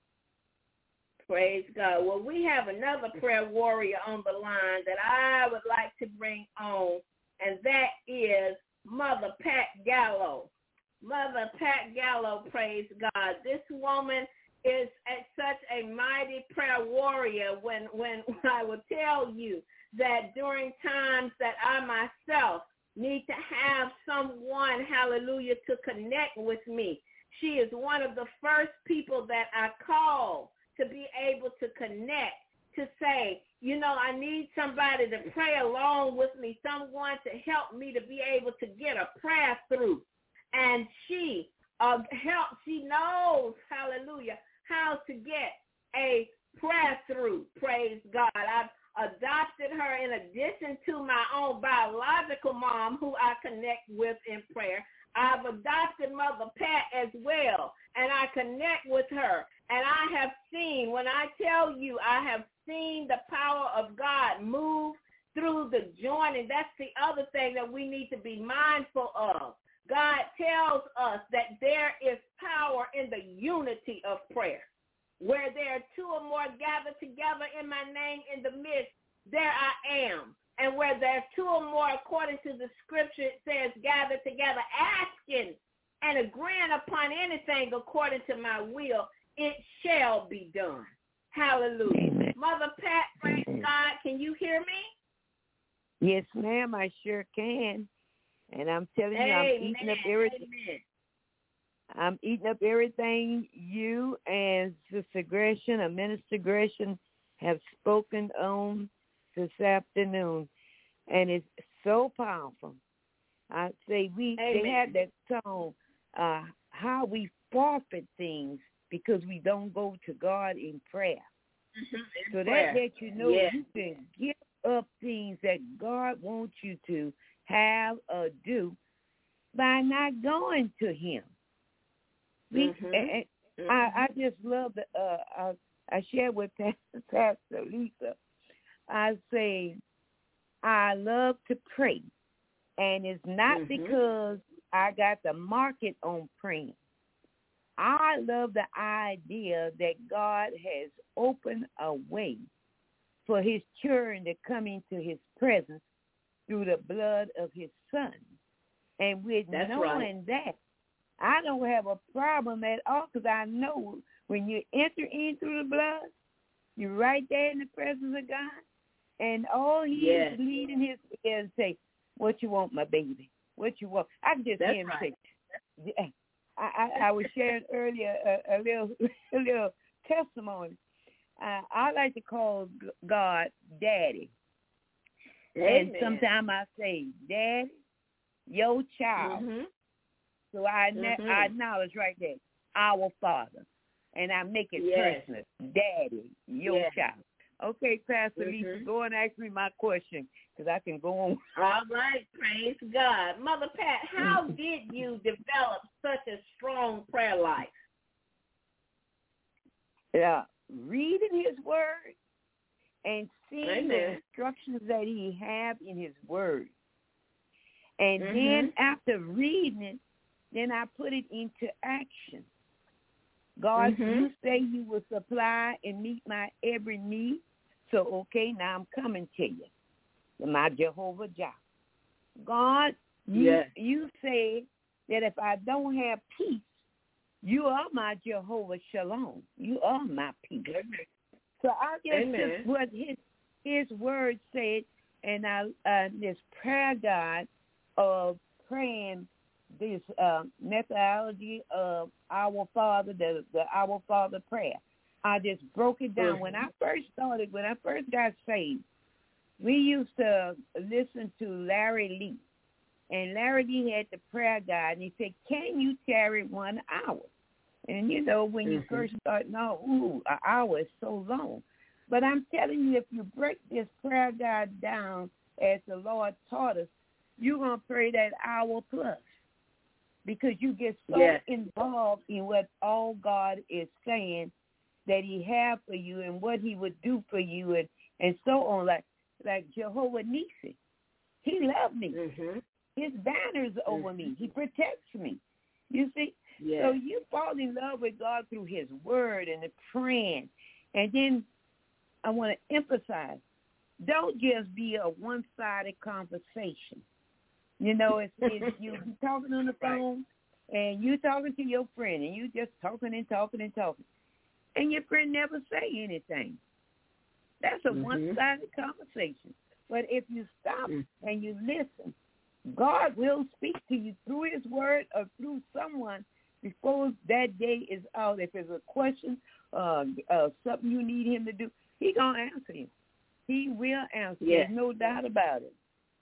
Speaker 4: Praise God. Well, we have another prayer warrior on the line that I would like to bring on, and that is Mother Pat Gallo. Mother Pat Gallo, praise God. This woman is at such a mighty prayer warrior when, when I will tell you that during times that I myself need to have someone, hallelujah, to connect with me. She is one of the first people that I call to be able to connect, to say, you know, I need somebody to pray along with me, someone to help me to be able to get a prayer through. And she uh, helps, she knows, hallelujah, how to get a prayer through, praise God. I've adopted her in addition to my own biological mom who I connect with in prayer. I've adopted Mother Pat as well, and I connect with her. And I have seen, when I tell you, I have seen the power of God move through the joining. That's the other thing that we need to be mindful of. God tells us that there is power in the unity of prayer. Where there are two or more gathered together in my name in the midst, there I am. And where there are two or more, according to the scripture, it says, gathered together, asking and agreeing upon anything according to my will, it shall be done. Hallelujah.
Speaker 7: Amen.
Speaker 4: Mother Pat, praise
Speaker 7: Amen.
Speaker 4: God. Can you hear me?
Speaker 7: Yes, ma'am, I sure can. And I'm telling you, I'm
Speaker 4: Amen.
Speaker 7: eating up everything.
Speaker 4: Amen.
Speaker 7: I'm eating up everything you and Sister Gresham and Minister Gresham have spoken on this afternoon. And it's so powerful. I say we
Speaker 4: Amen.
Speaker 7: they had that song, uh, how we forfeit things because we don't go to God in prayer.
Speaker 4: Mm-hmm. In
Speaker 7: so
Speaker 4: prayer.
Speaker 7: that lets you know
Speaker 4: yes.
Speaker 7: you can give up things that God wants you to have or do by not going to him. We,
Speaker 4: mm-hmm.
Speaker 7: and,
Speaker 4: mm-hmm.
Speaker 7: I, I just love the, uh, I, I share with Pastor, Pastor Lisa, I say, I love to pray. And it's not
Speaker 4: mm-hmm.
Speaker 7: because I got the market on praying. I love the idea that God has opened a way for his children to come into his presence through the blood of his son. And with
Speaker 4: That's
Speaker 7: knowing
Speaker 4: right.
Speaker 7: that, I don't have a problem at all because I know when you enter in through the blood, you're right there in the presence of God. And all he
Speaker 4: yes.
Speaker 7: is leading his is say, what you want, my baby? What you want? I can just
Speaker 4: That's
Speaker 7: hear him
Speaker 4: right.
Speaker 7: say, yeah. I, I, I was sharing earlier a, a little a little testimony. Uh, I like to call God Daddy.
Speaker 4: Amen.
Speaker 7: And sometimes I say, Daddy, your child.
Speaker 4: Mm-hmm.
Speaker 7: So I, ne-
Speaker 4: mm-hmm.
Speaker 7: I acknowledge right there, our Father. And I make it
Speaker 4: yes.
Speaker 7: personal. Daddy, your
Speaker 4: yes.
Speaker 7: child. Okay, Pastor
Speaker 4: Mm-hmm.
Speaker 7: Lisa, go and ask me my question because I can go on.
Speaker 4: All right, praise God. Mother Pat, how did you develop such a strong prayer life?
Speaker 7: Uh, reading his word and seeing
Speaker 4: Amen.
Speaker 7: the instructions that he have in his word. And
Speaker 4: Mm-hmm.
Speaker 7: then after reading it, then I put it into action. God,
Speaker 4: Mm-hmm.
Speaker 7: you say you will supply and meet my every need. So, okay, now I'm coming to you. My Jehovah Jireh. God, you,
Speaker 4: Yes.
Speaker 7: you say that if I don't have peace, you are my Jehovah Shalom. You are my peace.
Speaker 4: Amen.
Speaker 7: So I just
Speaker 4: Amen.
Speaker 7: took what his his word said, and I uh, this prayer guide of praying this uh, methodology of Our Father, the, the Our Father prayer. I just broke it down.
Speaker 4: Mm-hmm.
Speaker 7: When I first started, when I first got saved, we used to listen to Larry Lee. And Larry Lee had the prayer guide, and he said, can you tarry one hour? And, you know, when you
Speaker 4: Mm-hmm.
Speaker 7: first start, no, ooh, an hour is so long. But I'm telling you, if you break this prayer guide down as the Lord taught us, you're going to pray that hour plus because you get so
Speaker 4: Yes.
Speaker 7: involved in what all God is saying that he have for you and what he would do for you and, and so on, like like Jehovah Nissi. He loved me.
Speaker 4: Mm-hmm.
Speaker 7: His banner's over
Speaker 4: Mm-hmm.
Speaker 7: me. He protects me. You see?
Speaker 4: Yes.
Speaker 7: So you fall in love with God through his word and the praying. And then I want to emphasize, don't just be a one-sided conversation. You know, it's, it's you be talking on the phone and you talking to your friend and you just talking and talking and talking. And your friend never say anything. That's a
Speaker 4: Mm-hmm.
Speaker 7: one-sided conversation. But if you stop
Speaker 4: Mm-hmm.
Speaker 7: and you listen, God will speak to you through his word or through someone before that day is out. If there's a question, uh, uh, something you need him to do, he going to answer you. He will answer.
Speaker 4: Yes.
Speaker 7: There's no doubt about it.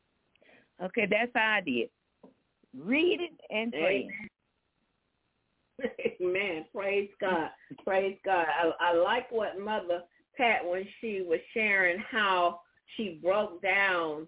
Speaker 7: Okay, that's how I did. Read it and pray.
Speaker 4: Amen. Praise God. Praise God. I, I like what Mother Pat, when she was sharing how she broke down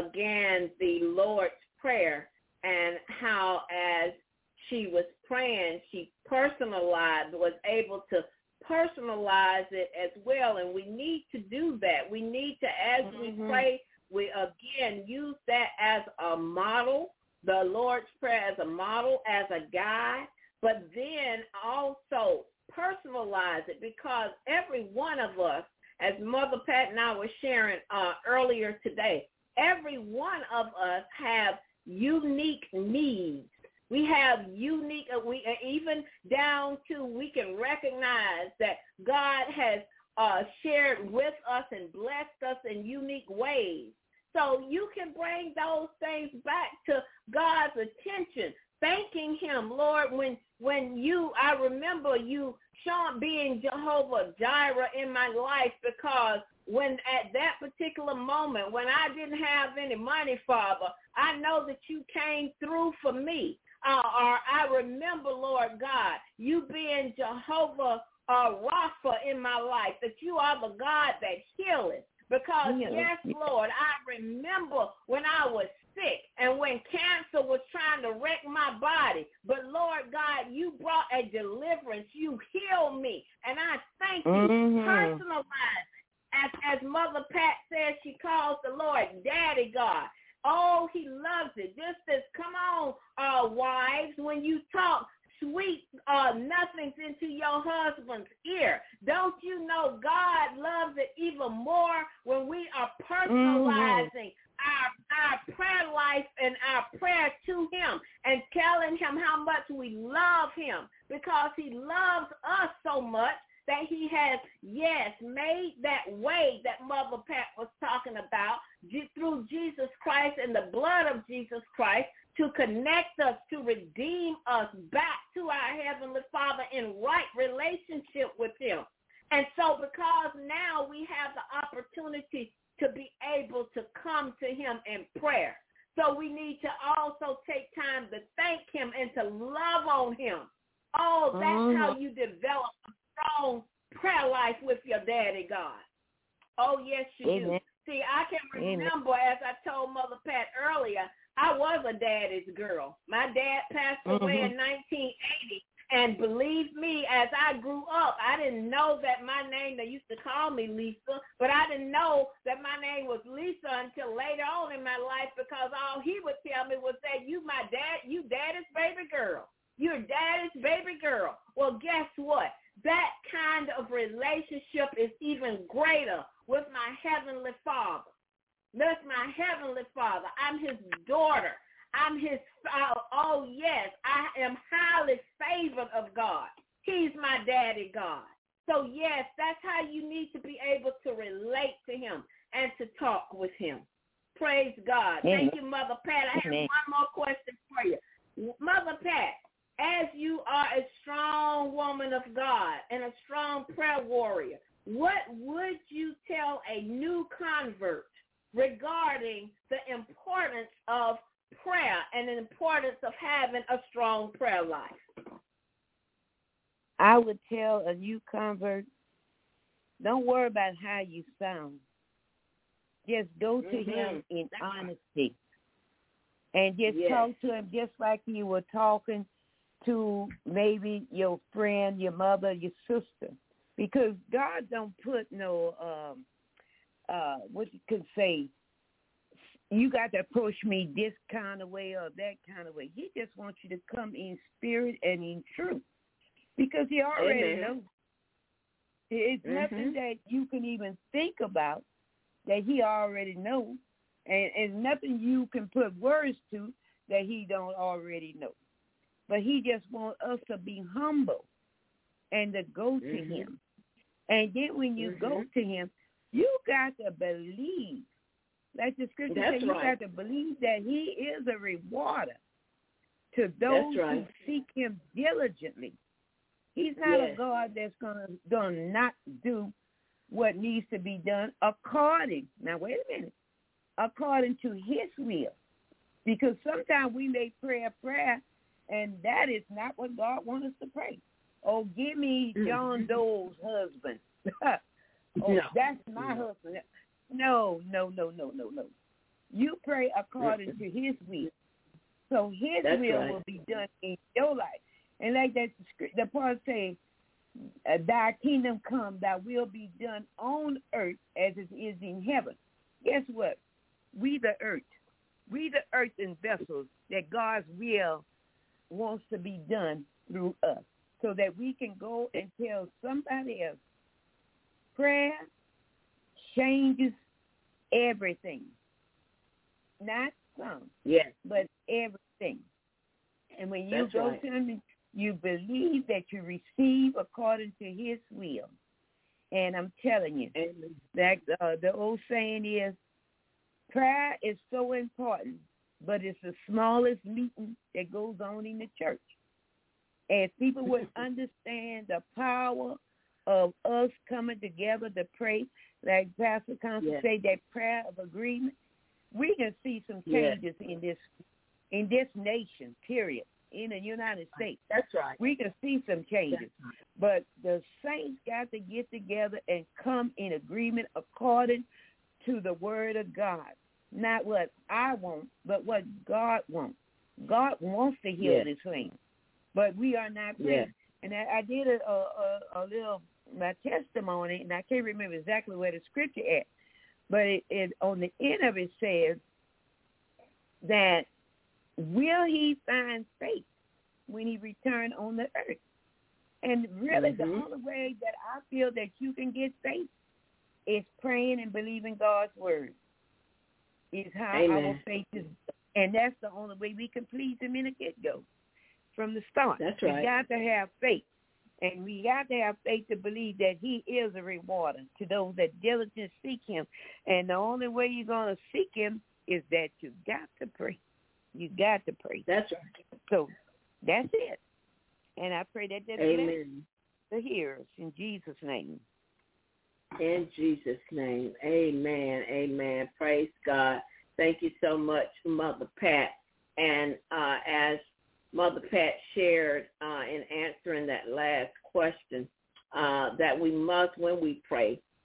Speaker 4: again the Lord's Prayer and how as she was praying, she personalized, was able to personalize it as well. And we need to do that. We need to, as
Speaker 7: Mm-hmm.
Speaker 4: we pray, we again use that as a model, the Lord's Prayer as a model, as a guide, but then also personalize it, because every one of us, as Mother Pat and I were sharing uh, earlier today, every one of us have unique needs. We have unique, uh, we uh, even down to we can recognize that God has uh, shared with us and blessed us in unique ways. So you can bring those things back to God's attention, thanking him, Lord, when when you, I remember you, Sean, being Jehovah Jireh in my life, because when at that particular moment, when I didn't have any money, Father, I know that you came through for me. Uh, or I remember, Lord God, you being Jehovah uh, Rapha in my life, that you are the God that healeth. Because, yes, Lord, I remember when I was sick and when cancer was trying to wreck my body. But, Lord God, you brought a deliverance. You healed me. And I thank you.
Speaker 7: Mm-hmm.
Speaker 4: Personalized. As, as Mother Pat says, she calls the Lord Daddy God. Oh, he loves it. Just as, come on, uh, wives, when you talk sweet uh, nothings into your husband's ear. Don't you know God loves it even more when we are personalizing mm-hmm. our, our prayer life and our prayer to him and telling him how much we love him, because he loves us so much that he has, yes, made that way that Mother Pat was talking about through Jesus Christ and the blood of Jesus Christ to connect us, to redeem us back to our Heavenly Father in right relationship with him. And so because now we have the opportunity to be able to come to him in prayer, so we need to also take time to thank him and to love on him. Oh, that's mm-hmm. how you develop a strong prayer life with your daddy God. Oh, yes, you
Speaker 7: Amen.
Speaker 4: do. See, I can remember,
Speaker 7: Amen.
Speaker 4: as I told Mother Pat earlier, I was a daddy's girl. My dad passed away
Speaker 7: Mm-hmm.
Speaker 4: in nineteen eighty. And believe me, as I grew up, I didn't know that my name, they used to call me Lisa, but I didn't know that my name was Lisa until later on in my life, because all he would tell me was that you my dad, you daddy's baby girl. You're daddy's baby girl. Well, guess what? That kind of relationship is even greater with my Heavenly Father. That's my Heavenly Father. I'm his daughter. I'm his, uh, oh yes, I am highly favored of God. He's my daddy God. So yes, that's how you need to be able to relate to him and to talk with him. Praise God.
Speaker 7: Amen.
Speaker 4: Thank you, Mother Pat. I have
Speaker 7: Amen.
Speaker 4: one more question for you. Mother Pat, as you are a strong woman of God and a strong prayer warrior, what would you tell a new convert regarding the importance of prayer and the importance of having a strong prayer life?
Speaker 7: I would tell a new convert, don't worry about how you sound. Just go to
Speaker 4: Mm-hmm.
Speaker 7: him in honesty. And just
Speaker 4: Yes.
Speaker 7: talk to him just like you were talking to maybe your friend, your mother, your sister. Because God don't put no, um, uh, what you could say, you got to approach me this kind of way or that kind of way. He just wants you to come in spirit and in truth, because he already
Speaker 4: Amen.
Speaker 7: knows. It's
Speaker 4: Mm-hmm.
Speaker 7: nothing that you can even think about that he already knows, and it's nothing you can put words to that he don't already know. But he just wants us to be humble and to go to
Speaker 4: Mm-hmm.
Speaker 7: him. And then when you
Speaker 4: Mm-hmm.
Speaker 7: go to him, you got to believe. Like the scripture
Speaker 4: That's
Speaker 7: says, you
Speaker 4: right.
Speaker 7: got to believe that he is a rewarder to those
Speaker 4: That's right.
Speaker 7: who seek him diligently. He's not
Speaker 4: Yes.
Speaker 7: a God that's gonna gonna not do what needs to be done according. Now wait a minute, according to his will, because sometimes we may pray a prayer, and that is not what God wants us to pray. Oh, give me John Doe's husband. Oh,
Speaker 4: No.
Speaker 7: that's my husband. No, no, no, no, no, no. You pray according to his will. So his
Speaker 4: That's
Speaker 7: will
Speaker 4: right.
Speaker 7: will be done in your life. And like that, the part says, uh, thy kingdom come, thy will be done on earth as it is in heaven. Guess what? We the earth. We the earthen vessels that God's will wants to be done through us, so that we can go and tell somebody else. Prayer changes everything. Not some,
Speaker 4: Yes.
Speaker 7: but everything. And when you
Speaker 4: That's
Speaker 7: go
Speaker 4: right.
Speaker 7: to him, you believe that you receive according to his will. And I'm telling you,
Speaker 4: Amen.
Speaker 7: that uh, the old saying is, prayer is so important, but it's the smallest meeting that goes on in the church. If people would understand the power of us coming together to pray, like Pastor Constance
Speaker 4: Yes.
Speaker 7: say, that prayer of agreement, we can see some
Speaker 4: Yes.
Speaker 7: changes in this in this nation, period, in the United States.
Speaker 4: That's right.
Speaker 7: We can see some changes. But the saints got to get together and come in agreement according to the word of God. Not what I want, but what God wants. God wants to heal
Speaker 4: Yes.
Speaker 7: this land, but we are not praying.
Speaker 4: Yes.
Speaker 7: And I, I did a, a, a little, my testimony, and I can't remember exactly where the scripture at, but it, it on the end of it says that will he find faith when he return on the earth? And really,
Speaker 4: Mm-hmm.
Speaker 7: the only way that I feel that you can get faith is praying and believing God's word. Is how
Speaker 4: Amen.
Speaker 7: our faith is, and that's the only way we can please him in the get-go, from the start.
Speaker 4: That's
Speaker 7: We
Speaker 4: right.
Speaker 7: got to have faith, and we got to have faith to believe that he is a rewarder to those that diligently seek him. And the only way you're going to seek him is that you got to pray. You got to pray.
Speaker 4: That's right.
Speaker 7: So that's it. And I pray that that bless
Speaker 4: Amen.
Speaker 7: the hearers in Jesus' name.
Speaker 4: In Jesus' name. Amen. Amen. Praise God. Thank you so much, Mother Pat. And uh, as Mother Pat shared uh, in answering that last question, uh, that we must, when we pray,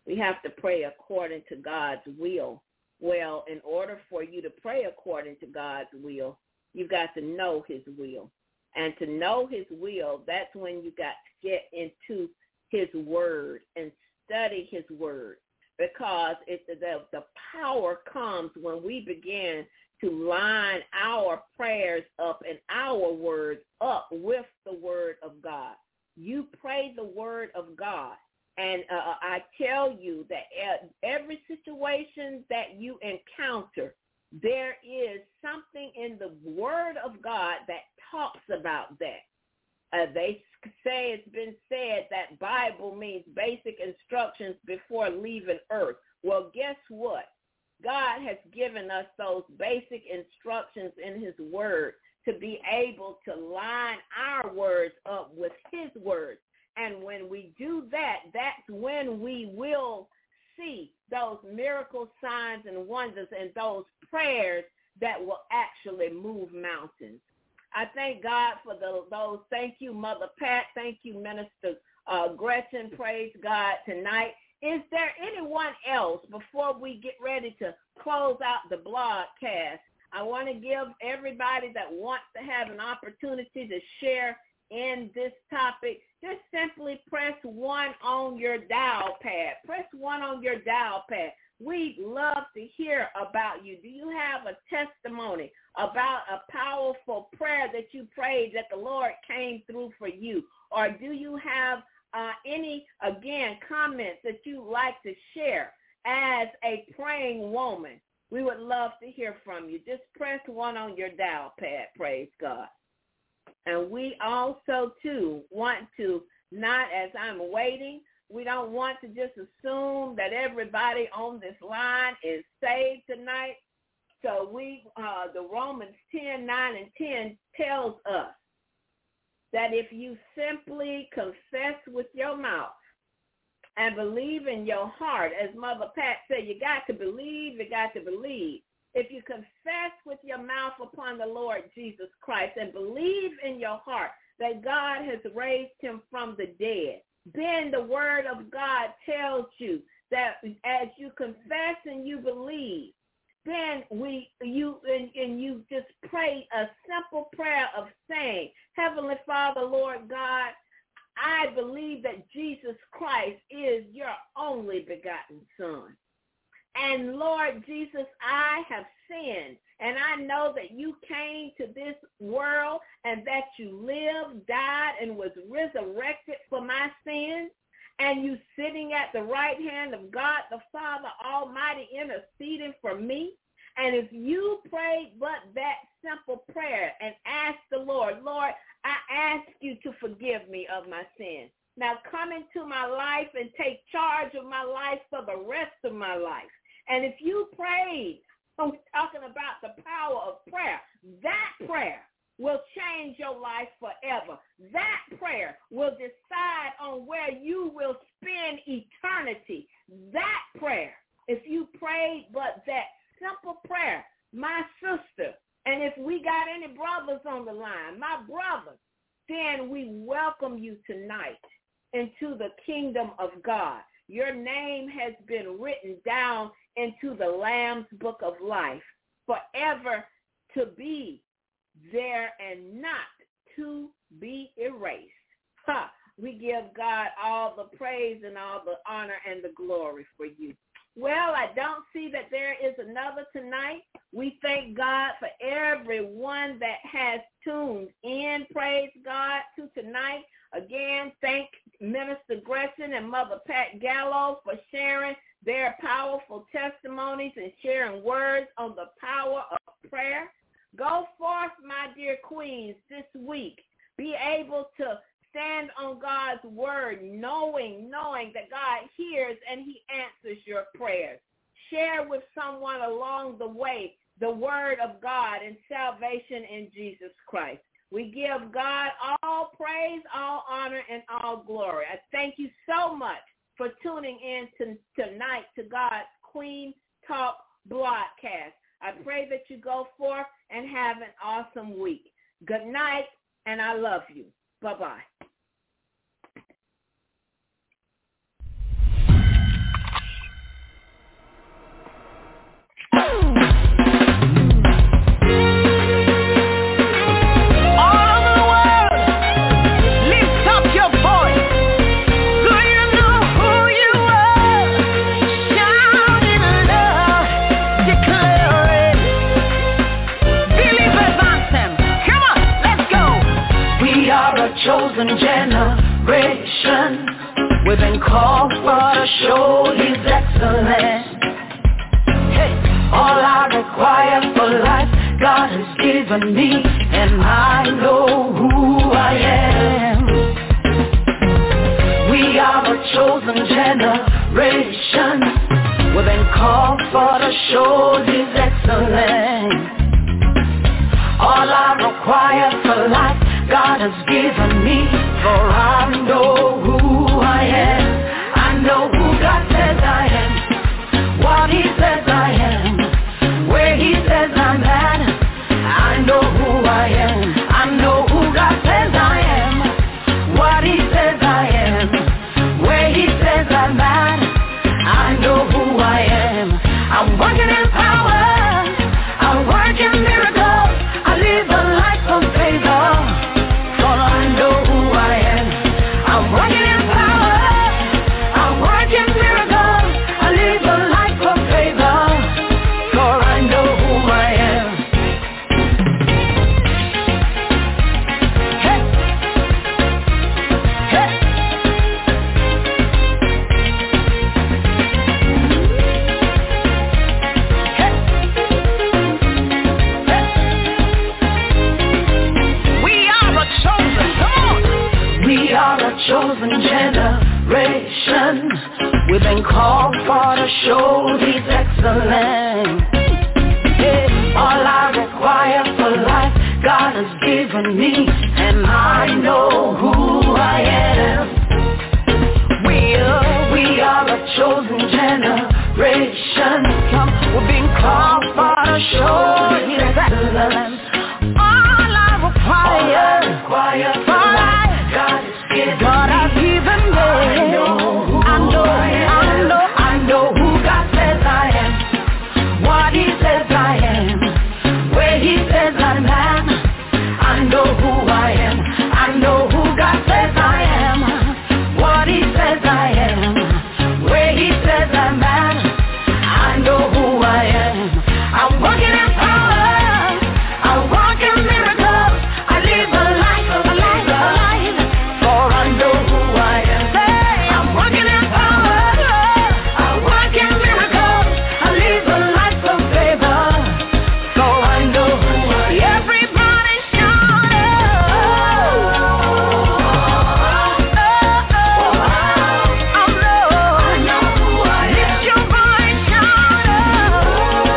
Speaker 4: We have to pray according to God's will. Well, in order for you to pray according to God's will, you've got to know his will. And to know his will, that's when you got to get into his word and study his word, because it, the, the power comes when we begin to line our prayers up and our words up with the word of God. You pray the word of God. And uh, I tell you that every situation that you encounter, there is something in the word of God that talks about that. Uh, they say, it's been said that Bible means basic instructions before leaving earth. Well, guess what? God has given us those basic instructions in his word to be able to line our words up with his words. And when we do that, that's when we will see those miracle signs and wonders and those prayers that will actually move mountains. I thank God for the, those. Thank you, Mother Pat. Thank you, Minister uh, Gretchen. Praise God tonight. Is there anyone else before we get ready to close out the broadcast? I want to give everybody that wants to have an opportunity to share in this topic, just simply press one on your dial pad. Press one on your dial pad. We'd love to hear about you. Do you have a testimony about a powerful prayer that you prayed that the Lord came through for you? Or do you have uh, any, again, comments that you'd like to share as a praying woman? We would love to hear from you. Just press one on your dial pad. Praise God. And we also, too, want to, not as I'm waiting, we don't want to just assume that everybody on this line is saved tonight. So we, uh, the Romans ten, nine, and ten tells us that if you simply confess with your mouth and believe in your heart, as Mother Pat said, you got to believe, you got to believe. If you confess with your mouth upon the Lord Jesus Christ and believe in your heart that God has raised him from the dead, then the word of God tells you that as you confess and you believe, then we you and, and you just pray a simple prayer of saying, Heavenly Father, Lord God, I believe that Jesus Christ is your only begotten Son. And Lord Jesus, I have sinned, and I know that you came to this world and that you lived, died, and was resurrected for my sins, and you sitting at the right hand of God the Father Almighty interceding for me. And if you prayed but that simple prayer and asked the Lord, Lord, I ask you to forgive me of my sins. Now come into my life and take charge of my life for the rest of my life. And if you prayed, I'm talking about the power of prayer, that prayer will change your life forever. That prayer will decide on where you will spend eternity. That prayer, if you prayed but that simple prayer, my sister, and if we got any brothers on the line, my brothers, then we welcome you tonight into the kingdom of God. Your name has been written down into the Lamb's book of life, forever to be there and not to be erased. Ha! We give God all the praise and all the honor and the glory for you. Well, I don't see that there is another tonight. We thank God for everyone that has tuned in, praise God, to tonight. Again, thank Minister Gretchen and Mother Pat Gallo for sharing their powerful testimonies and sharing words on the power of prayer. Go forth, my dear queens, this week. Be able to stand on God's word, knowing, knowing that God hears and he answers your prayers. Share with someone along the way the word of God and salvation in Jesus Christ. We give God all praise, all honor, and all glory. I thank you so much for tuning in to, tonight to God's Queen Talk broadcast. I pray that you go forth and have an awesome week. Good night, and I love you. Bye-bye.
Speaker 8: been called for to show His excellence. Hey, all I require for life, God has given me, and I know who I am. We are a chosen generation. We've been called for to show His excellence. All I require for life, God has given me, for I know who I am. I know who God says I am, what He says I am, where He says I'm at. I know who I am. I know who God says I am, what He says I am, where He says I'm at. I know who I am. I'm working in power, I'm working miracles, I live a life of favor, for I know who I am. I'm working in power, I'm working miracles, I live a life of favor, for I know who I am. Hey, hey. Chosen generation, we've been called for to show His excellence. Yeah. All I require for life, God has given me, and I know who I am. We are, we are a chosen generation. Come, we've been called for to show His excellence. All I require, require for life, God has God has given me. I know who I know, I, I know, I know who God says I am, what He says I am, where He says I'm at. I know who I am. I know who God says I am, what He says I am, where He says I'm at. I know who I am. I'm walking in power, I'm walking miracles, I live a life of a life of life. For I know who I am. I'm walking in power, I'm walking miracles, I live a life of favor. For I know who I am. Everybody shout out. I know who I am. Lift your voice, shout out.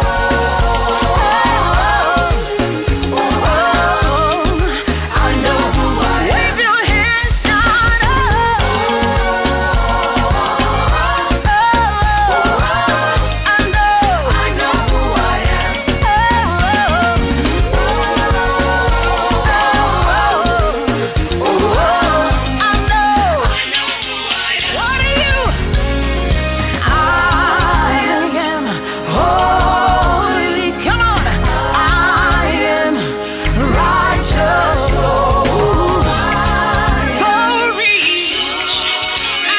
Speaker 8: I know who I am. Wave your hands, shout out. I know, I know who I am. I know. What are you? I am holy. Come on. I am righteous. For reach. I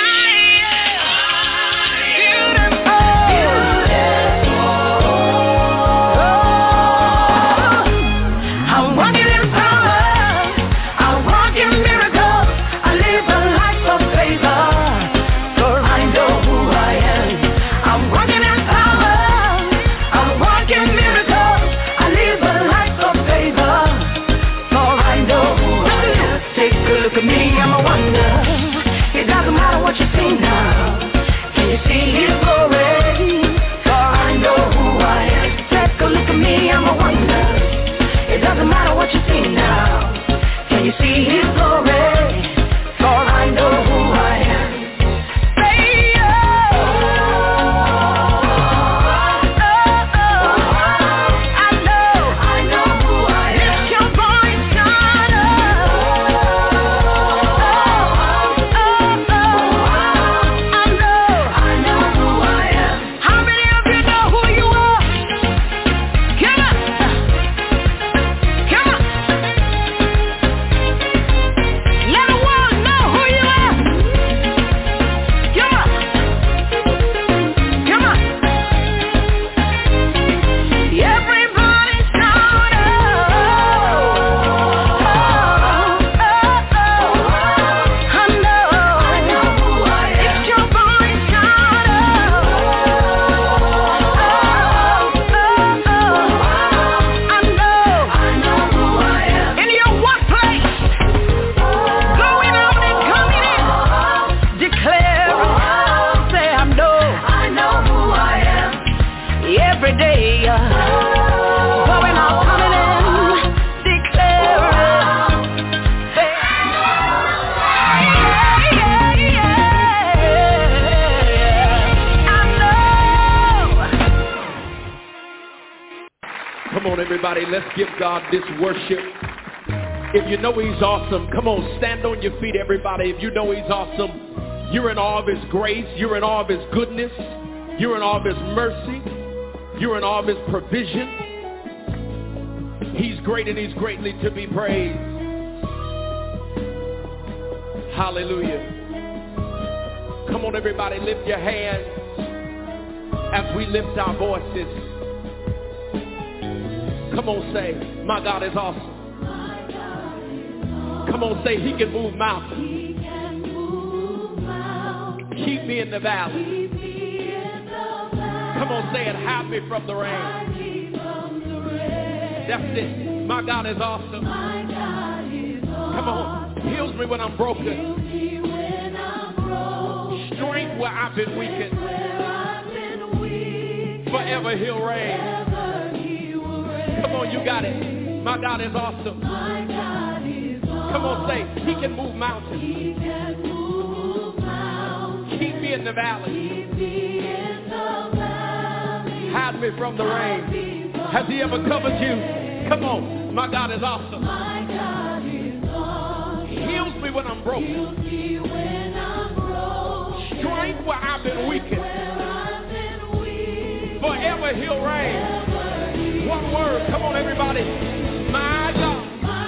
Speaker 8: am beautiful. I'm walking in power, I'm walking miracles, I live a life of favor, for I know who I am. I'm walking in power, I'm walking miracles, I live a life of favor, for I know who I am. Take a look at me, I'm a wonder. It doesn't matter what you see now. Can you see His glory? For I know who I am. Take a look at me, I'm a wonder. It doesn't matter what you see now. Can you see His glory? For I know who I am. Say oh, oh, oh, I know, I know who I am. Lift your voice, shout out. Oh, oh, oh, I know, I know who I am. How many of you know who you are? Come on.
Speaker 9: Come on, everybody, let's give God this worship. If you know he's awesome, come on, stand on your feet, everybody. If you know he's awesome, you're in awe of his grace, you're in awe of his goodness, you're in awe of his mercy, you're in awe of his provision. He's great and he's greatly to be praised. Hallelujah. Come on, everybody, lift your hands as we lift our voices. Come on, say, my God is awesome. Come on, say, he can move mountains. He can move mountains. Keep me in the valley. Keep me in the valley. Come on, say it, hide me from the rain. From the rain. That's it. My God is awesome. My God is awesome. Come on, heals me when I'm broken. Heals me when I'm broken. Strength where I've been weakened. Where I've been weak. Forever he'll reign. Forever he will reign. Come on, you got it. My God is awesome. My God is awesome. Come on, say, he can move mountains. He can move mountains. Keep me in the valley. Keep me in the valley. Hide me from the rain. Has he ever covered you? Come on, my God is awesome. My God is awesome. Heals me when I'm broken. Heals me when I'm broken. Strength where I've been weakened. Where I've been weak. Forever he'll reign. Forever One word, come on, everybody. My God.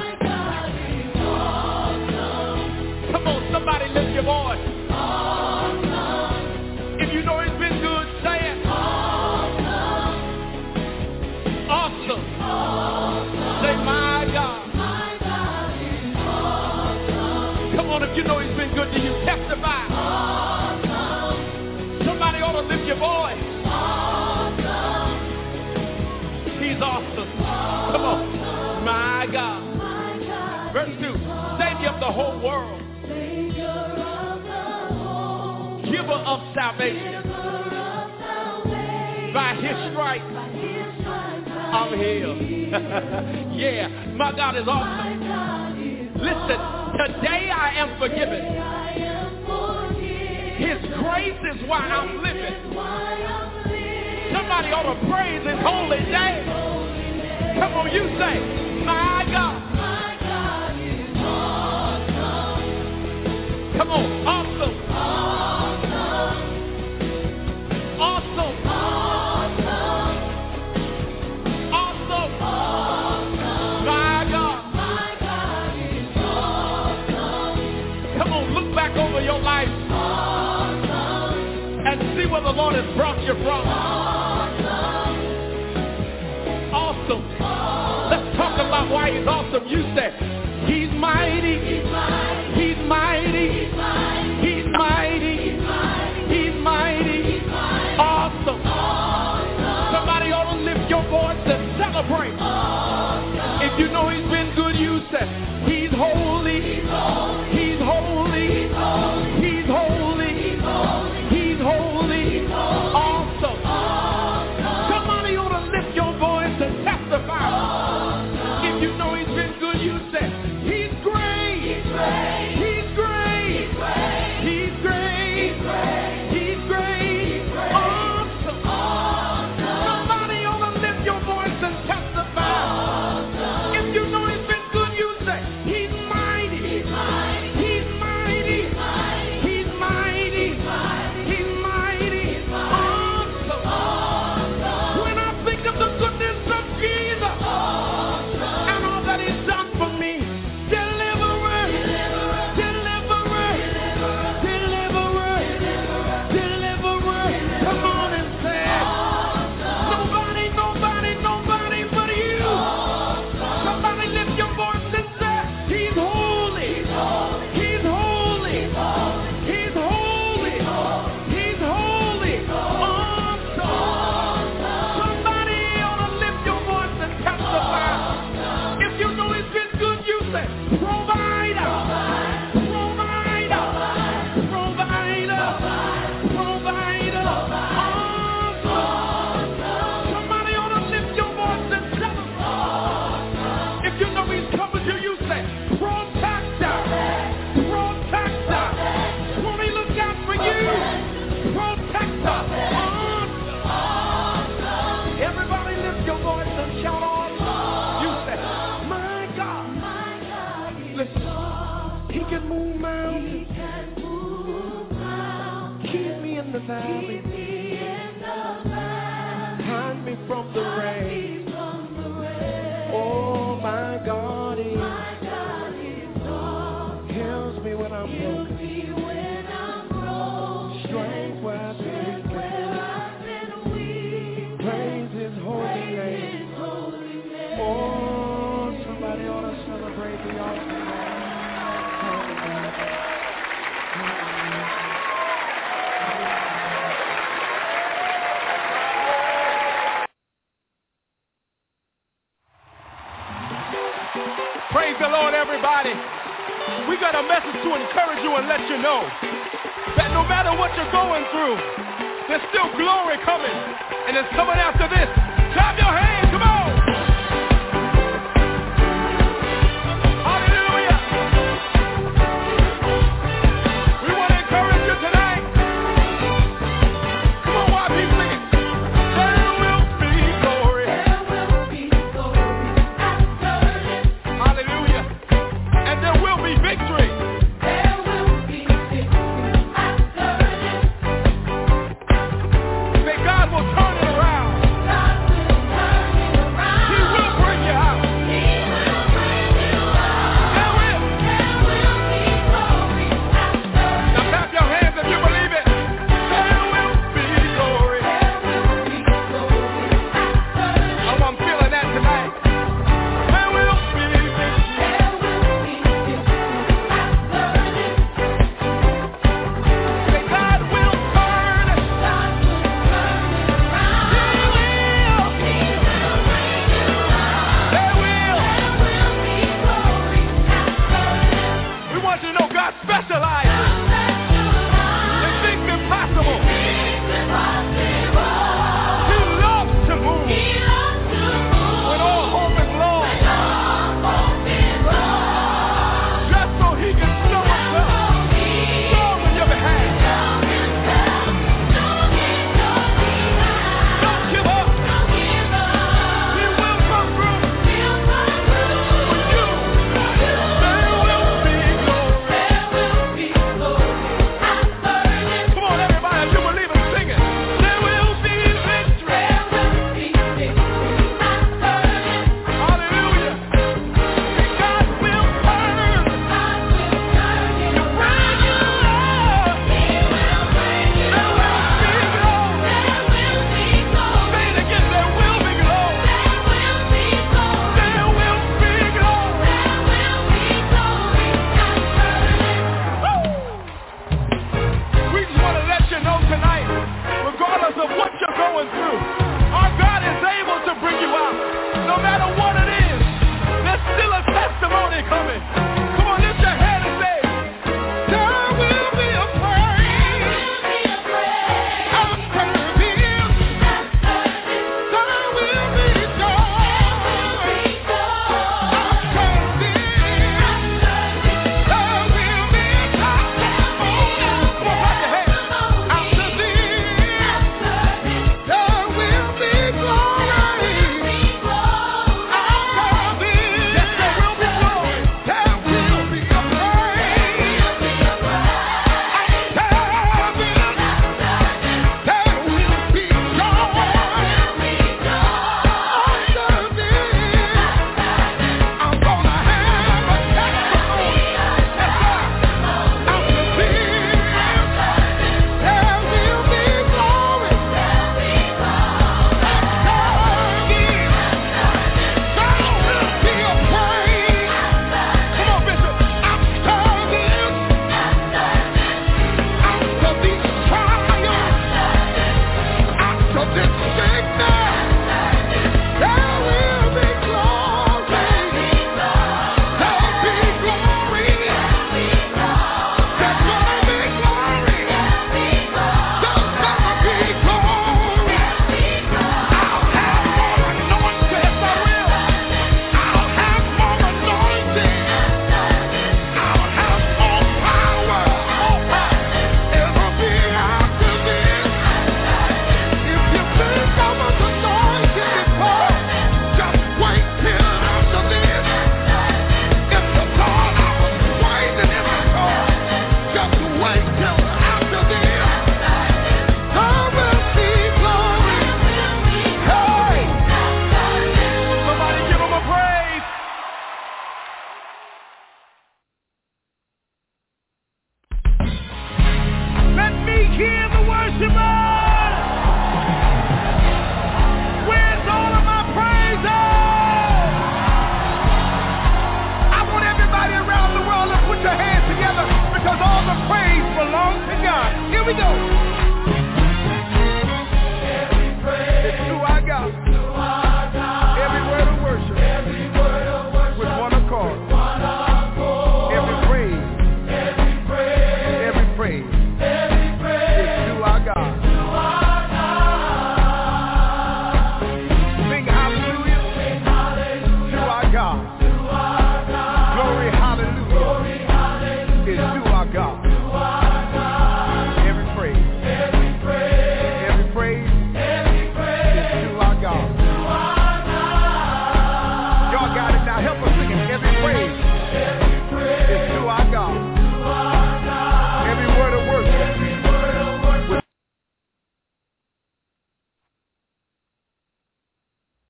Speaker 9: Come on, somebody lift your voice. Awesome. If you know he's been good, say it. Awesome. Awesome. Awesome. Say, my God. My God is awesome. Come on, if you know he's been good to you, testify. Awesome. Somebody ought to lift your voice. Awesome. He's awesome. Awesome. Come on. My God. My God. Verse two. Savior of the whole world. Giver of salvation. By his stripes, I'm healed. Yeah, my God is awesome. Listen, today I am forgiven. His grace is why I'm living. Somebody ought to praise his holy name. Come on, you say, my God. Come on, awesome. Awesome. Awesome. Awesome. Awesome. My God. My God is awesome. Come on, look back over your life. Awesome. And see where the Lord has brought you from. Awesome. Awesome. Awesome. Let's talk about why he's awesome. You say, he's mighty. He's mighty. He's mighty. He's mighty. He's mighty. He's mighty. He's mighty. He's mighty. Awesome. Awesome. Somebody ought to lift your voice and celebrate. Awesome. If you know he's been good, you say, he's holy. He's holy. He's holy. He's holy. He's holy. He's holy. He's holy. He's holy. Awesome. Awesome. Somebody ought to lift your voice and testify. Awesome. If you know he's been good, you say, he's great. He's great. He's great. He's great. He's great. He's great. He's great. He's great. Awesome. Awesome. Somebody ought to lift your voice and testify.
Speaker 5: name. Oh, somebody ought to celebrate the awesome God. Praise the Lord, everybody. We got a message to encourage you and let you know that no matter what you're going through, there's still glory coming, and it's coming after this. Clap your hands, come on.